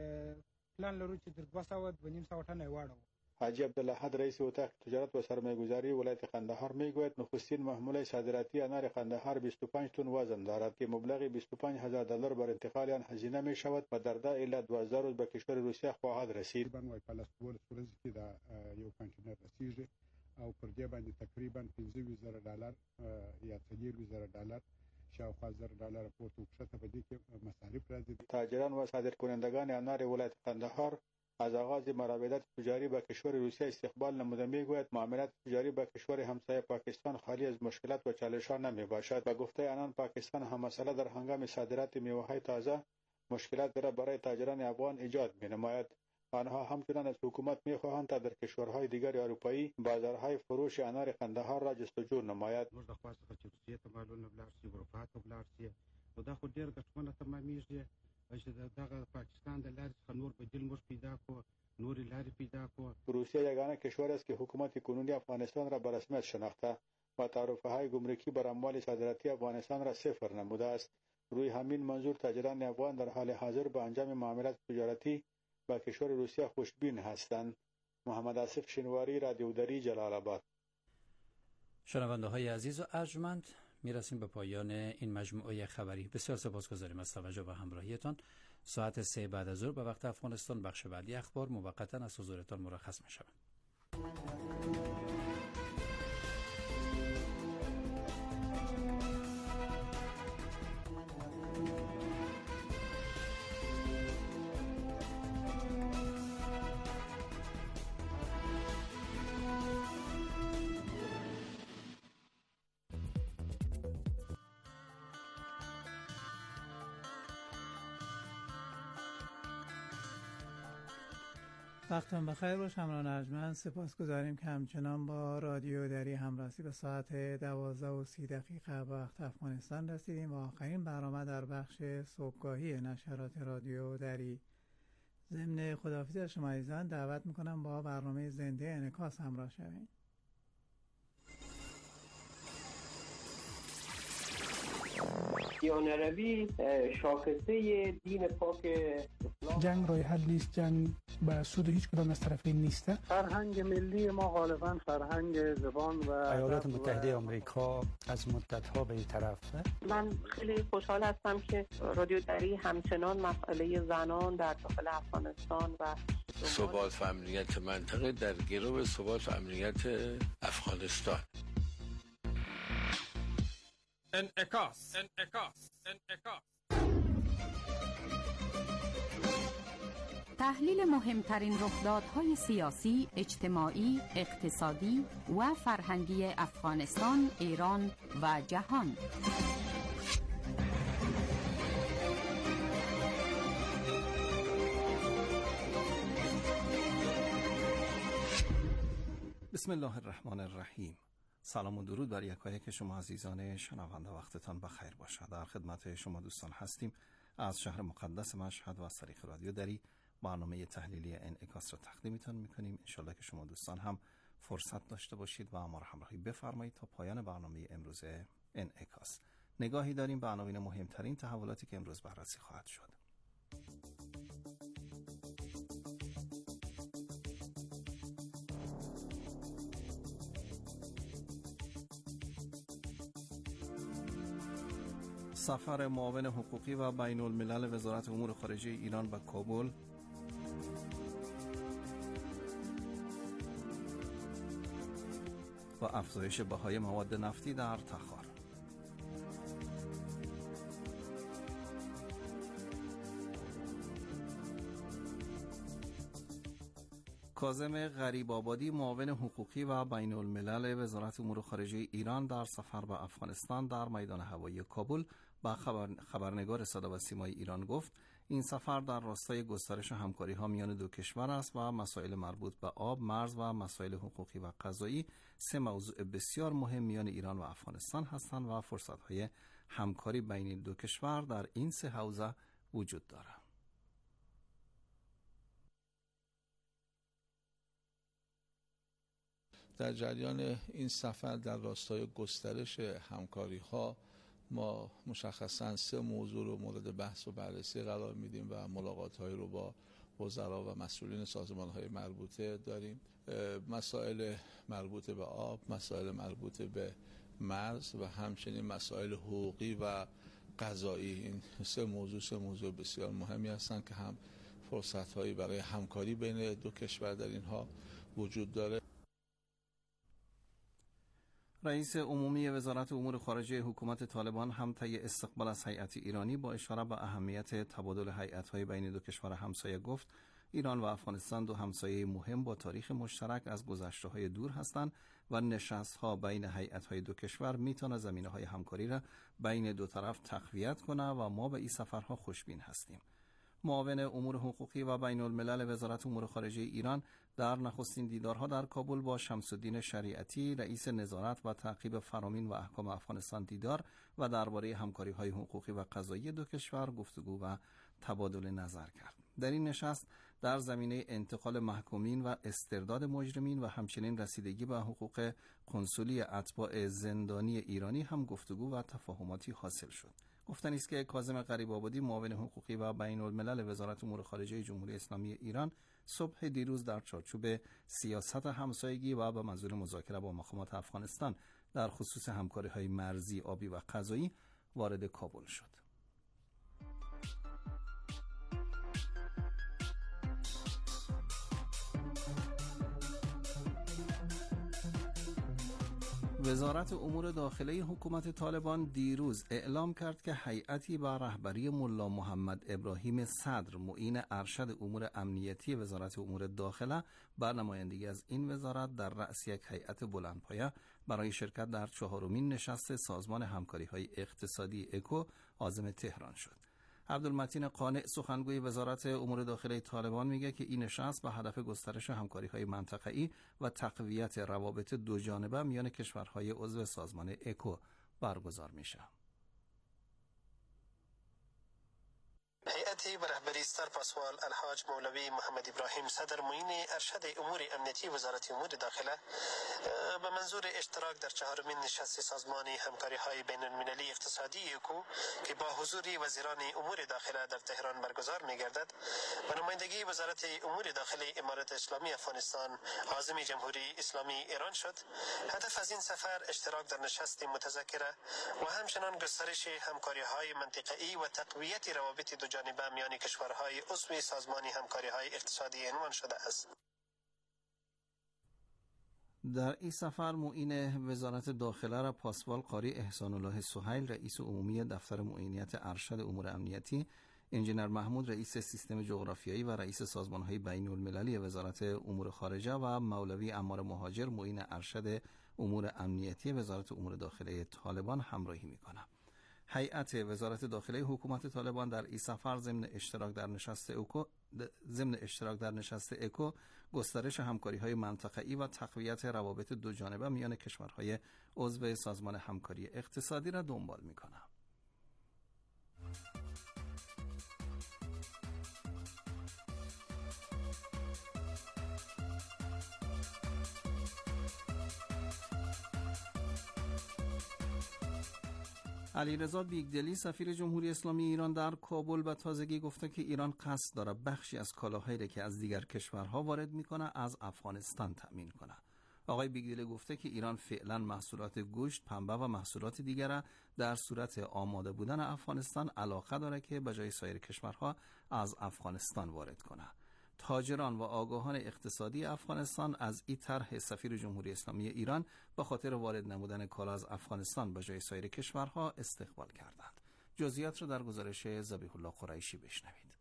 پلان لرو چې تر 200 ټنه واړو. حاجی عبدالله رئیس اتاق تجارت و سرمایه‌گذاری ولایت قندهار میگوید نخستین محموله صادراتی انار قندهار 25 تن وزن دارد که مبلغ $25,000 بر انتقال آن هزینه می شود و در 10 الی 12 روز به کشور روسیه خواهد رسید. باندې په لاس ورځ کې دا یو کنټینر رسیږي او پر دې باندې تقریبا $25,000 یا $30,000 شاوخوا $1,000 پورته وکړه په دې کې مصارف راځي. تاجران و صادرکنندگان انار ولایت قندهار از آغاز مراودات تجاری با کشور روسیه استقبال نموده میگوید معاملات تجاری با کشور همسایه پاکستان خالی از مشکلات و چالش‌ها نمیباشد. به گفته آنان پاکستان هم مسئله در هنگام صادرات میوه‌های تازه مشکلات را برای تاجران افغان ایجاد می‌نماید. آنها همچنان از حکومت می‌خواهند تا در کشورهای دیگر اروپایی بازارهای فروش انار قندهار را جستجو نماید. موږ د خاصه چې روسیې ته مالونه ولاړ شي، اروپا ته ولاړ شي، نو دا خو ډېر ګټمنه تمامېږي چې دغه پاکستان د لارې څخه نور بدیل موږ پیدا کړو، نورې لارې پیدا کړو. روسیه یگانه کشور است که حکومت کنونی افغانستان را به رسمیت شناخته و تعرفه‌های گمرکی بر اموال صادراتی افغانستان را صفر نموده است. روی همین منظور تاجران افغان در حال حاضر به انجام معاملات تجارتی با کشور روسیه خوشبین هستند. محمد آصف شینواری، رادیو دری، جلال آباد. شنونده های عزیز و ارجمند، میرسیم به پایان این مجموعه خبری. بسیار سپاسگزاریم از توجه و همراهیتان. ساعت 3 بعد از ظهر به وقت افغانستان بخش بعدی اخبار موقتا از حضورتان مرخص می شود. وقتتون بخیر باش همراهان ارجمند. سپاسگزاریم که همچنان با رادیو دری همراهی به ساعت 12:30 به وقت افغانستان رسیدیم و آخرین برنامه در بخش صبحگاهی نشرات رادیو دری. ضمن خداحافظی از شما عزیزان دعوت میکنم با برنامه زنده انعکاس همراه شوید. جهان عربی شاخصه دین پاک اسلام. جنگ راه حل نیست، جنگ به سود هیچ کدام از طرفین نیست. فرهنگ ملی ما غالبا فرهنگ زبان و ایالات متحده آمریکا از مدت‌ها به این طرف. من خیلی خوشحال هستم که رادیو دری همچنان مسئله زنان در داخل افغانستان و ثبات و امنیت منطقه در گرو ثبات و امنیت افغانستان. انعکاس. تحلیل مهمترین رخدادهای سیاسی، اجتماعی، اقتصادی و فرهنگی افغانستان، ایران و جهان. بسم الله الرحمن الرحیم. سلام و درود بر یکایک شما عزیزان شنونده، وقتتان بخیر باشد. در خدمت شما دوستان هستیم از شهر مقدس مشهد و از طریق رادیو دری برنامه تحلیلی انعکاس را تقدیمتان میکنیم. انشالله که شما دوستان هم فرصت داشته باشید و ما را همراهی بفرمایید تا پایان برنامه امروز انعکاس. نگاهی داریم به عناوین مهمترین تحولاتی که امروز بررسی خواهد شد. سفر معاون حقوقی و بین الملل وزارت امور خارجه ایران به کابل، و افزایش بهای مواد نفتی در تخار. کاظم غریب‌آبادی معاون حقوقی و بین الملل وزارت امور خارجه ایران در سفر به افغانستان در میدان هوایی کابل با خبرنگار صدا و سیمای ایران گفت این سفر در راستای گسترش همکاری‌ها میان دو کشور است و مسائل مربوط به آب، مرز و مسائل حقوقی و قضایی سه موضوع بسیار مهم میان ایران و افغانستان هستند و فرصت‌های همکاری بین دو کشور در این سه حوزه وجود دارد. در جریان این سفر در راستای گسترش همکاری‌ها ما مشخصاً سه موضوع رو مورد بحث و بررسی قرار میدیم و ملاقات‌هایی رو با وزرا و مسئولین سازمان‌های مربوطه داریم. مسائل مربوط به آب، مسائل مربوط به مرز و همچنین مسائل حقوقی و قضایی. این سه موضوع بسیار مهمی هستند که هم فرصت‌هایی برای همکاری بین دو کشور در اینها وجود داره. رئیس عمومی وزارت امور خارجه حکومت طالبان هم طی استقبال از هیئت ایرانی با اشاره به اهمیت تبادل هیئت‌های بین دو کشور همسایه گفت ایران و افغانستان دو همسایه مهم با تاریخ مشترک از گذشته‌های دور هستند و نشست‌ها بین هیئت‌های دو کشور می‌تواند زمینه‌های همکاری را بین دو طرف تقویت کند و ما به این سفرها خوشبین هستیم. معاون امور حقوقی و بین الملل وزارت امور خارجه ایران در نخستین دیدارها در کابل با شمس الدین شریعتی رئیس نظارت و تعقیب فرامین و احکام افغانستان دیدار و درباره همکاری‌های حقوقی و قضایی دو کشور گفتگو و تبادل نظر کرد. در این نشست در زمینه انتقال محکومین و استرداد مجرمین و همچنین رسیدگی به حقوق کنسولی اتباع زندانی ایرانی هم گفتگو و تفاهماتی حاصل شد. گفتنی است که کاظم غریب‌آبادی معاون حقوقی و بین الملل وزارت امور خارجه جمهوری اسلامی ایران صبح دیروز در چارچوب سیاست همسایگی و به منظور مذاکره با مقامات افغانستان در خصوص همکاری‌های مرزی، آبی و قضایی وارد کابل شد. وزارت امور داخلی حکومت طالبان دیروز اعلام کرد که هیئتی با رهبری ملا محمد ابراهیم صدر معین ارشد امور امنیتی وزارت امور داخله بر نمایندگی از این وزارت در رأس یک هیئت بلندپایه برای شرکت در چهارمین نشست سازمان همکاری‌های اقتصادی اکو عازم تهران شد. عبدالمتین قانع سخنگوی وزارت امور داخلی طالبان میگه که این نشست به هدف گسترش همکاری‌های منطقه‌ای و تقویت روابط دو جانبه میان کشورهای عضو سازمان اکو برگزار میشه. هیئت امنیتی به رهبری سرپرسوال الحاج مولوی محمد ابراهیم صدر معین ارشد امور امنیتی وزارت امور داخله به منظور اشتراک در 4مین نشست سازمان همکاری‌های بین‌المللی اقتصادی اکو که با حضور وزیران امور داخله در تهران برگزار می‌گردد به نمایندگی وزارت امور داخله امارات اسلامی افغانستان عازم جمهوری اسلامی ایران شد. هدف از این سفر اشتراک در نشست متذکره و همچنان گسترش همکاری‌های منطقه‌ای و تقویت روابط دو جانبه میان کشورهای عضو سازمان همکاری‌های اقتصادی عنوان شده است. در این سفر معین وزارت داخله را پاسوال قاری احسان الله سهیل رئیس عمومی دفتر معینیت ارشد امور امنیتی، انجینر محمود رئیس سیستم جغرافیایی و رئیس سازمان‌های بین‌المللی وزارت امور خارجه و مولوی عمار مهاجر معین ارشد امور امنیتی وزارت امور داخله طالبان همراهی می‌کنند. هیئت وزارت داخله حکومت طالبان در این سفر ضمن اشتراک در نشست اکو گسترش همکاری‌های منطقه‌ای و تقویت روابط دو جانبه میان کشورهای عضو سازمان همکاری اقتصادی را دنبال می‌کند. علیرضا بیگدلی سفیر جمهوری اسلامی ایران در کابل به تازگی گفته که ایران قصد دارد بخشی از کالاهایی که از دیگر کشورها وارد میکنه از افغانستان تامین کنه. آقای بیگدلی گفته که ایران فعلا محصولات گوشت، پنبه و محصولات دیگر را در صورت آماده بودن افغانستان علاقه داره که به جای سایر کشورها از افغانستان وارد کنه. تاجران و آگاهان اقتصادی افغانستان از این طرح سفیر جمهوری اسلامی ایران به خاطر وارد نمودن کالا از افغانستان به جای سایر کشورها استقبال کردند. جزئیات را در گزارش ذبیح الله قریشی بشنوید.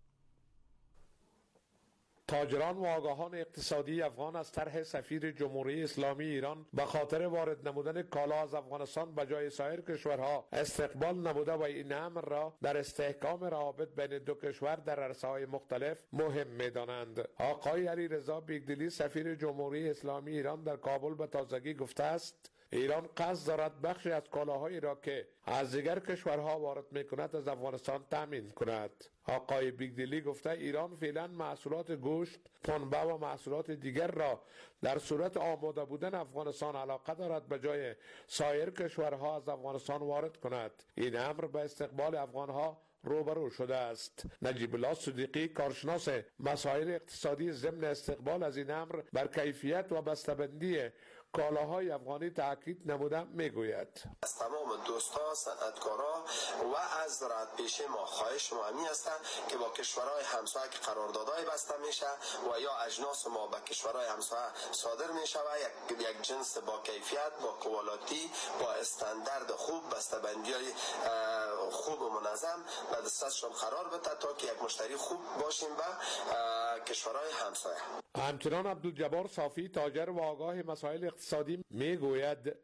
تاجران و آگاهان اقتصادی افغان از طرح سفیر جمهوری اسلامی ایران به خاطر وارد نمودن کالا از افغانستان به جای سایر کشورها استقبال نموده و این امر را در استحکام روابط بین دو کشور در عرصه‌های مختلف مهم می‌دانند. آقای علیرضا بیگدلی سفیر جمهوری اسلامی ایران در کابل به تازگی گفته است ایران قصد دارد بخشی از کالاهایی را که از دیگر کشورها وارد می‌کند از افغانستان تامین کند. آقای بیگدلی گفته ایران فعلا محصولات گوشت، پنبه و محصولات دیگر را در صورت آماده بودن افغانستان علاقه دارد به جای سایر کشورها از افغانستان وارد کند. این امر به استقبال افغانها روبرو شده است. نجیب الله صدیقی کارشناس مسائل اقتصادی ضمن استقبال از این امر بر کیفیت و بسته‌بندی کالاهای افغانی تاکید نموده میگوید از تمام دوستا صنعتکارا و از زراعت پیشه ما خواهش ما همین است که با کشورهای همسایه که قراردادهای بسته میشه و یا اجناس ما به کشورهای همسایه صادر میشه و یک جنس با کیفیت، با کوالیتی، با استاندارد خوب، بسته‌بندی‌های خوب و منظم به دسترسشان قرار بده تا که یک مشتری خوب باشیم به کشورهای همسایه. همچنان عبدالجبار صافی تاجر و آگاه مسائل اقتصادی میگوید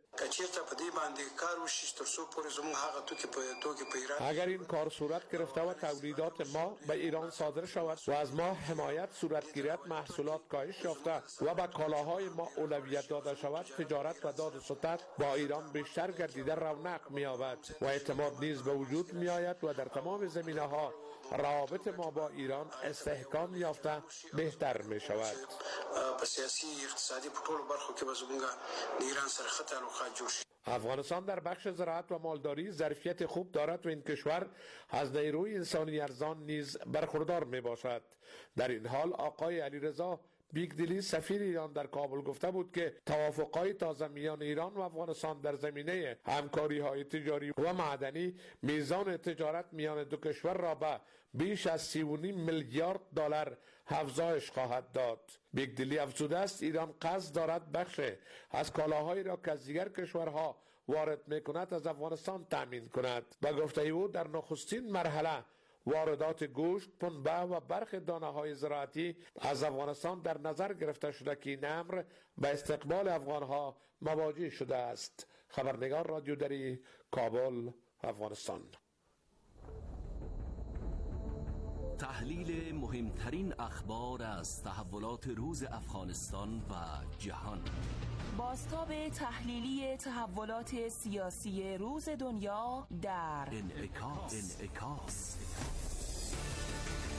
اگر این کار صورت گرفته و تولیدات ما به ایران صادر شود و از ما حمایت صورت گیرد، محصولات کاهش یافته و به کالاهای ما اولویت داده شود، تجارت و داد و ستد با ایران بیشتر گردیده رونق می‌یابد و اعتماد نیز به وجود می‌آید و در تمام زمینه‌ها روابط ما با ایران استحکام یافته بهتر می شود. افغانستان در بخش زراعت و مالداری ظرفیت خوب دارد و این کشور از نیروی انسانی ارزان نیز برخوردار می باشد. در این حال آقای علیرضا بیگدلی سفیر ایران در کابل گفته بود که توافق‌های تازه میان ایران و افغانستان در زمینه همکاری‌های تجاری و معدنی میزان تجارت میان دو کشور را به بیش از 3.5 میلیارد دلار افزایش خواهد داد. بیگدلی افزوده است ایران قصد دارد بخش از کالاهایی را که از دیگر کشورها وارد میکند از افغانستان تامین کند. به گفته او در نخستین مرحله واردات گوشت، پنبه و برخی دانه‌های زراعتی از افغانستان در نظر گرفته شده که این امر به استقبال افغانها مواجه شده است. خبرنگار رادیو دری، کابل، افغانستان. تحلیل مهمترین اخبار از تحولات روز افغانستان و جهان. بازتاب تحلیلی تحولات سیاسی روز دنیا در انعکاس.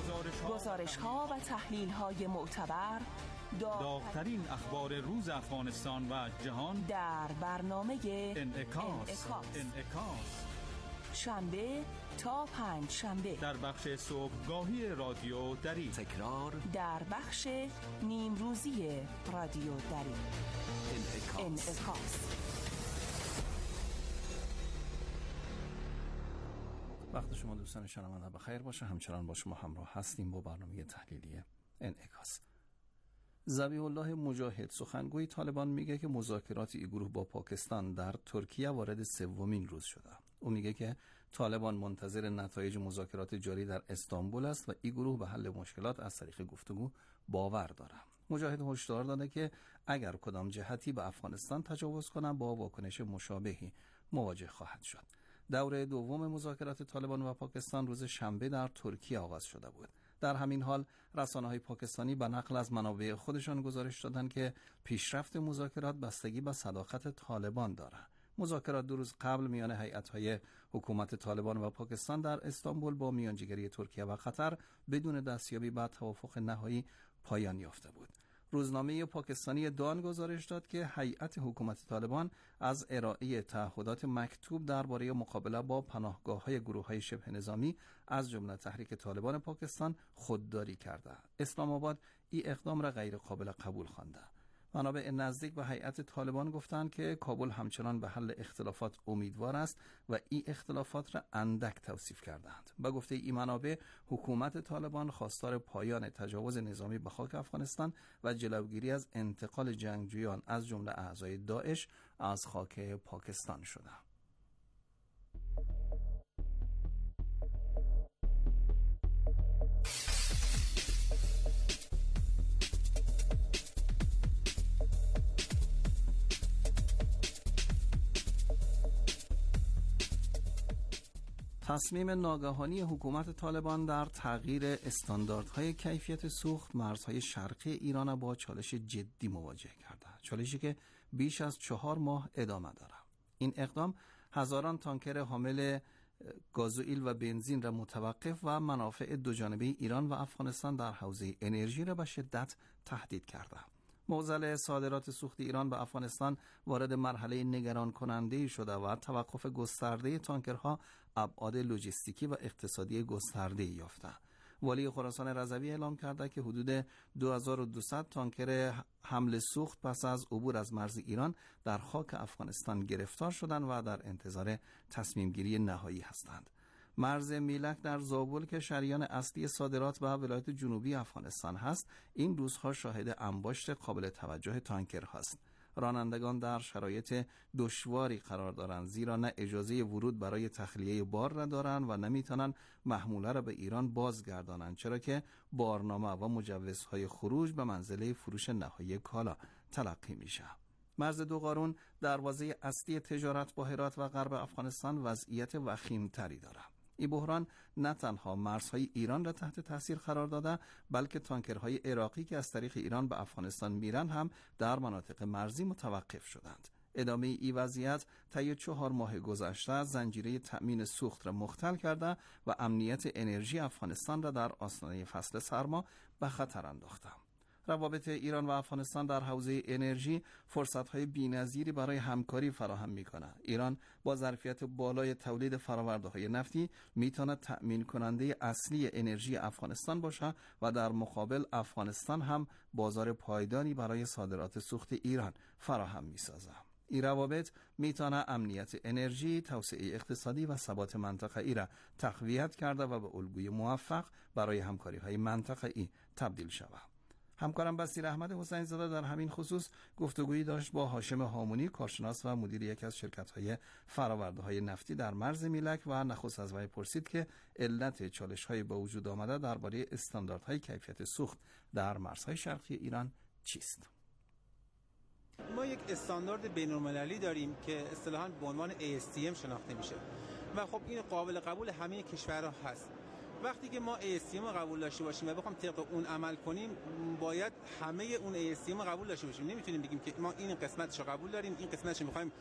گزارش‌ها و تحلیل‌های معتبر، داغ‌ترین اخبار روز افغانستان و جهان در برنامه انعکاس. شنبه تا پنج شنبه در بخش صبحگاهی رادیو دری، تکرار در بخش نیمروزی رادیو دری. انعکاس. وقت شما دوستان شنونده بخیر باشه. همچنان با شما همراه هستیم با برنامه تحلیلی انعکاس. ذبیح الله مجاهد سخنگوی طالبان میگه که مذاکرات این گروه با پاکستان در ترکیه وارد سومین روز شده. او میگه که طالبان منتظر نتایج مذاکرات جاری در استانبول است و این گروه به حل مشکلات از طریق گفتگو باور داره. مجاهد هشدار داده که اگر کدام جهتی به افغانستان تجاوز کنه با واکنش مشابهی مواجه خواهد شد. دوره دوم مذاکرات طالبان و پاکستان روز شنبه در ترکیه آغاز شده بود. در همین حال رسانه‌های پاکستانی به نقل از منابع خودشان گزارش دادند که پیشرفت مذاکرات بستگی به صداقت طالبان دارد. مذاکرات 2 روز قبل میان هیئت‌های حکومت طالبان و پاکستان در استانبول با میانجیگری ترکیه و قطر بدون دستیابی به توافق نهایی پایان یافته بود. روزنامه پاکستانی دان گزارش داد که هیئت حکومت طالبان از ارائه تعهدات مکتوب درباره مقابله با پناهگاه‌های گروه‌های شبه نظامی از جمله تحریک طالبان پاکستان خودداری کرده. اسلام آباد این اقدام را غیر قابل قبول خوانده. منابع نزدیک به هیئت طالبان گفتند که کابل همچنان به حل اختلافات امیدوار است و این اختلافات را اندک توصیف کردند. به گفته این منابع حکومت طالبان خواستار پایان تجاوز نظامی به خاک افغانستان و جلوگیری از انتقال جنگجویان از جمله اعضای داعش از خاک پاکستان شده. تصمیم ناگهانی حکومت طالبان در تغییر استانداردهای کیفیت سوخت مرزهای شرقی ایران با چالش جدی مواجه کرده. چالشی که بیش از 4 ماه ادامه دارد. این اقدام هزاران تانکر حامل گازوئیل و بنزین را متوقف و منافع دوجانبه ایران و افغانستان در حوزه انرژی را به شدت تهدید کرده. معضل صادرات سوخت ایران به افغانستان وارد مرحله نگران کننده شده و توقف گسترده تانکرها ابعاد لوجستیکی و اقتصادی گسترده یافته. والی خراسان رضوی اعلام کرده که حدود 2200 تانکر حمل سوخت پس از عبور از مرز ایران در خاک افغانستان گرفتار شدند و در انتظار تصمیم گیری نهایی هستند. مرز میلک در زابل که شریان اصلی صادرات به ولایت جنوبی افغانستان هست، این روزها شاهد انباشت قابل توجه تانکر هست. رانندگان در شرایط دشواری قرار دارند زیرا نه اجازه ورود برای تخلیه بار را دارند و نمیتونن محموله را به ایران بازگردانند، چرا که بارنامه و مجوزهای خروج به منزله فروش نهایی کالا تلقی میشه. مرز دوقارون دروازه اصلی تجارت با هرات و غرب افغانستان وضعیت وخیمتری دارد. این بحران نه تنها مرزهای ایران را تحت تاثیر قرار داده، بلکه تانکرهای عراقی که از طریق ایران به افغانستان میرن هم در مناطق مرزی متوقف شدند. ادامه این وضعیت طی 4 ماه گذشته زنجیره تأمین سوخت را مختل کرده و امنیت انرژی افغانستان را در آستانه فصل سرما به خطر انداخته. روابط ایران و افغانستان در حوزه انرژی فرصت‌های بی‌نظیری برای همکاری فراهم می‌کند. ایران با ظرفیت بالای تولید فرآورده‌های نفتی می‌تواند تأمین کننده اصلی انرژی افغانستان باشد و در مقابل افغانستان هم بازار پایداری برای صادرات سوخت ایران فراهم می‌سازد. این روابط می‌تواند امنیت انرژی، توسعه اقتصادی و ثبات منطقه‌ای را تقویت کرده و به الگوی موفق برای همکاری‌های منطقه‌ای تبدیل شود. همکارم بصیر احمد حسین زاده در همین خصوص گفتگویی داشت با هاشم هامونی، کارشناس و مدیر یکی از شرکت‌های فرآورده‌های نفتی در مرز میلک و نخست از وی پرسید که علت چالش‌های به وجود آمده درباره استانداردهای کیفیت سوخت در مرزهای شرقی ایران چیست؟ ما یک استاندارد بین‌المللی داریم که اصطلاحاً به عنوان ASTM شناخته میشه و خب این قابل قبول همه کشورها هست. وقتی که ما ASTM رو قبول داشته باشیم و بخوام طبق اون عمل کنیم، باید همه اون ASTM رو قبول داشته باشیم. نمیتونیم بگیم که ما این قسمتش رو قبول داریم، این قسمتش رو می‌خوایم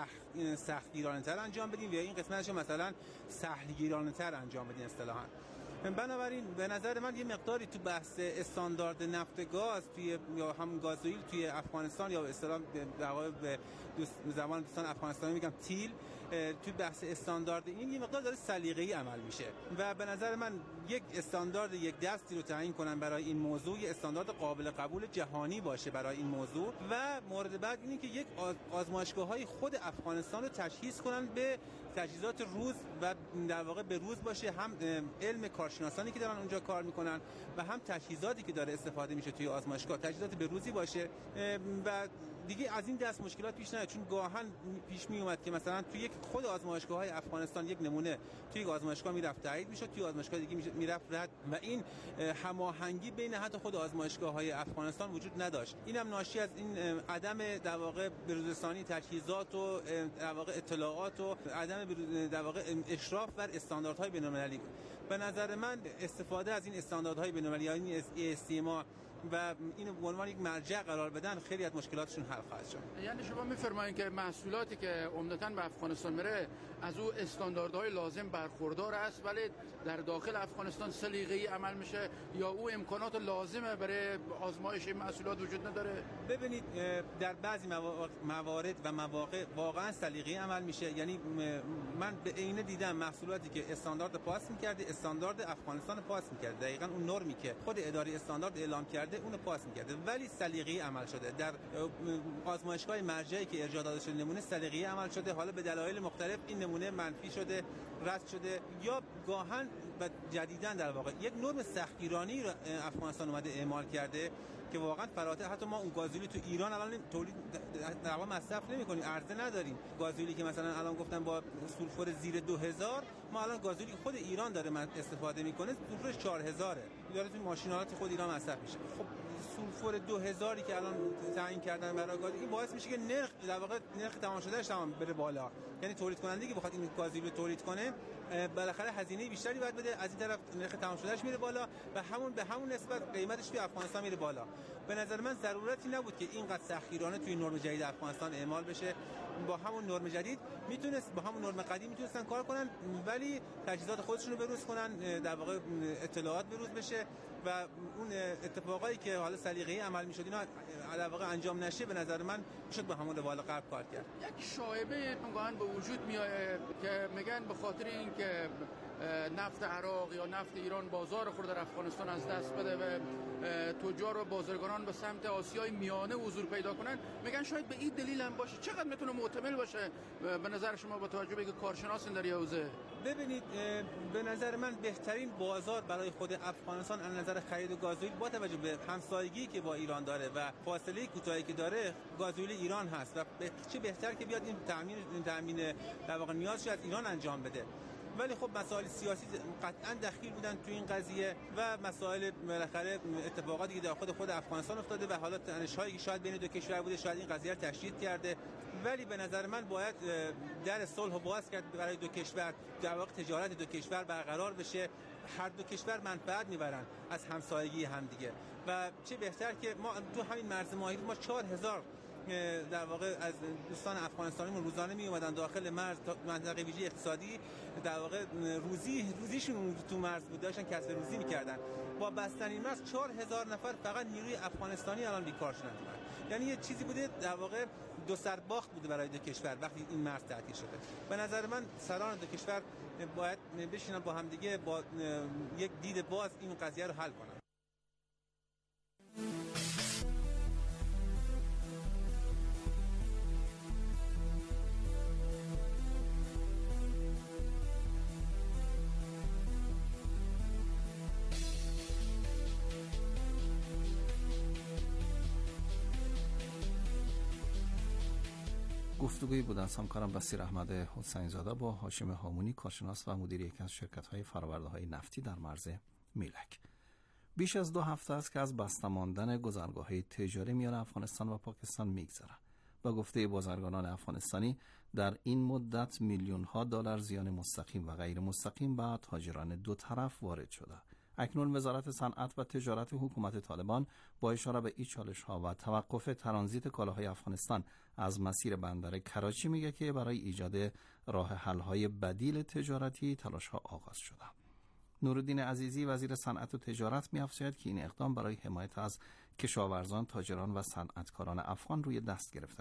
سختگیرانه‌تر انجام بدیم یا این قسمتش رو مثلا سهل‌گیرانه‌تر انجام بدیم اصطلاحاً. بنابراین به نظر من یه مقداری تو بحث استاندارد نفت گاز توی یا هم گازوئیل توی افغانستان یا به اصطلاح در واقع به زبان دوستان افغانستانی میگم تیل، توی بحث استاندارد این یه مقدار داره سلیقه‌ای عمل میشه و به نظر من یک استاندارد یک دستی رو تعیین کنن برای این موضوع، یه استاندارد قابل قبول جهانی باشه برای این موضوع و مورد بعد اینه که یک آزمایشگاه‌های خود افغانستان رو تجهیز کنن به تجهیزات روز و در واقع به روز باشه، هم علم کارشناسانی که دارن اونجا کار میکنن و هم تجهیزاتی که داره استفاده میشه توی آزمایشگاه تجهیزات به روزی باشه و دیگه از این دست مشکلات پیش نیاد، چون گاهن پیش می اومد که مثلا توی یک خود آزمایشگاه‌های افغانستان یک نمونه توی آزمایشگاه میرفت تایید میشد، توی آزمایشگاه دیگه میرفت رد و این هماهنگی بین حتی خود آزمایشگاه‌های افغانستان وجود نداشت. اینم ناشی از این عدم در واقع بروزرسانی تجهیزات و در واقع اطلاعات و عدم در واقع اشراف بر استانداردهای بین‌المللی. به نظر من استفاده از این استانداردهای بین‌المللی یعنی ASTM و اینو به عنوان یک مرجع قرار بدن خیلی از مشکلاتشون حل خواهد شد. یعنی شما می‌فرمایید که محصولاتی که عمدتاً به افغانستان میره از او استانداردهای لازم برخوردار است ولی در داخل افغانستان سلیقه‌ای عمل میشه یا او امکانات لازمه برای آزمایش محصولات وجود نداره؟ ببینید در بعضی موارد و مواقع واقعا سلیقه‌ای عمل میشه، یعنی من به عینه دیدم محصولاتی که استاندارد پاس می‌کرده، استاندارد افغانستان پاس می‌کرده، دقیقاً اون نرمی که خود اداره استاندارد اعلام کرده اونو پاس می‌کرده ولی سلیقه‌ای عمل شده. در آزمایشگاه مرجعی که ارجاع داده شده نمونه سلیقه‌ای عمل شده، حالا به دلایل مختلف این نمونه منفی شده، رد شده یا گاهن و جدیداً در واقع یک نرم سختگیرانی رو افغانستان اومده اعمال کرده که واقعا فراتر حتی ما اون گازوئیل تو ایران الان تولید در واقع مصرف نمی‌کنیم، عرضه نداریم. گازوئیلی که مثلا الان گفتم با سولفور زیر 2000 ما الان گازوئیلی خود ایران داره استفاده می‌کنه سولفورش 4000 داره تو ماشین‌آلات خود ایران مصرف میشه. خب سولفور 2000 که الان تعیین کردن برای گاز این باعث میشه که نرخ در واقع نرخ تمام شدهش تمام بره بالا، یعنی تولید کننده که بخواد این گازوئیل رو تولید کنه بالاخره هزینه بیشتری باید بده، از این طرف نرخ تمام شدهش میره بالا و به همون نسبت قیمتش توی افغانستان میره بالا. به نظر من ضرورتی نبود که اینقدر سختگیرانه توی نرم جدید افغانستان اعمال بشه. با همون نرم جدید میتونست با همون نرم قدیم میتونستن کار کنن ولی تجهیزات خودشون رو بروز کنن، در واقع اطلاعات بروز بشه و اون اتفاقایی که حالا سلیقه‌ای عمل میشد اینا در واقع انجام نشه. به نظر من میشد به همون روال غرب کار کرد. یک شایبه گاهن به وجود میاد که میگن به خاطر اینکه نفت عراق یا نفت ایران بازار خود در افغانستان از دست بده و تجار و بازرگانان به سمت آسیای میانه حضور پیدا کنن، میگن شاید به این دلیل هم باشه. چقدر میتونه محتمل باشه به نظر شما با توجه به اینکه کارشناسین در حوزه؟ ببینید به نظر من بهترین بازار برای خود افغانستان از نظر خرید گازوئیل با توجه به همسایگی که با ایران داره و فاصله کوتاهی که داره گازوئیل ایران هست و چه بهتر که بیاد این تامین در واقع نیازش از ایران انجام بده. ولی خب مسائل سیاسی قطعا دخیل بودن تو این قضیه و مسائل بالاخره اتفاقاتی که در خود افغانستان افتاده و حالا تنش‌هایی که شاید بین دو کشور بوده شاید این قضیه رو تشدید کرده. ولی به نظر من باید در صلح رو باز کرد برای دو کشور، در واقع تجارت دو کشور برقرار بشه، هر دو کشور منفعت میبرن از همسایگی همدیگه و چه بهتر که ما تو همین مرز ماهی ما 4000 در واقع از دوستان افغانستانیمون روزانه می اومدن داخل مرز منطقه ویژه اقتصادی، در واقع روزیشون تو مرز بود، داشتن کسب روزی میکردن. با بستن این مرز 4000 نفر فقط نیروی افغانستانی الان بیکار شدن. یعنی یه چیزی بوده در واقع دو سرباخت بوده برای دو کشور وقتی این مرز تعطیل شده. به نظر من سران دو کشور باید بشینن با هم دیگه با یک دید باز این قضیه رو حل کنن. گفتگویی بود از همکارم بصیر احمد حسین زاده با هاشم هامونی، کارشناس و مدیر یکی از شرکت‌های فرآورده‌های نفتی در مرز میلک. بیش از 2 هفته است که از بسته ماندن گذرگاه‌های تجاری میان افغانستان و پاکستان میگذرد. با گفته بازرگانان افغانستانی در این مدت میلیون‌ها دلار زیان مستقیم و غیر مستقیم به تاجران دو طرف وارد شده. اکنون وزارت صنعت و تجارت حکومت طالبان با اشاره به این چالش‌ها و توقف ترانزیت کالاهای افغانستان از مسیر بندر کراچی میگه که برای ایجاد راه حل‌های بدیل تجارتی تلاش‌ها آغاز شده. نورالدین عزیزی وزیر صنعت و تجارت می‌افزاید که این اقدام برای حمایت از کشاورزان، تاجران و صنعتکاران افغان روی دست گرفته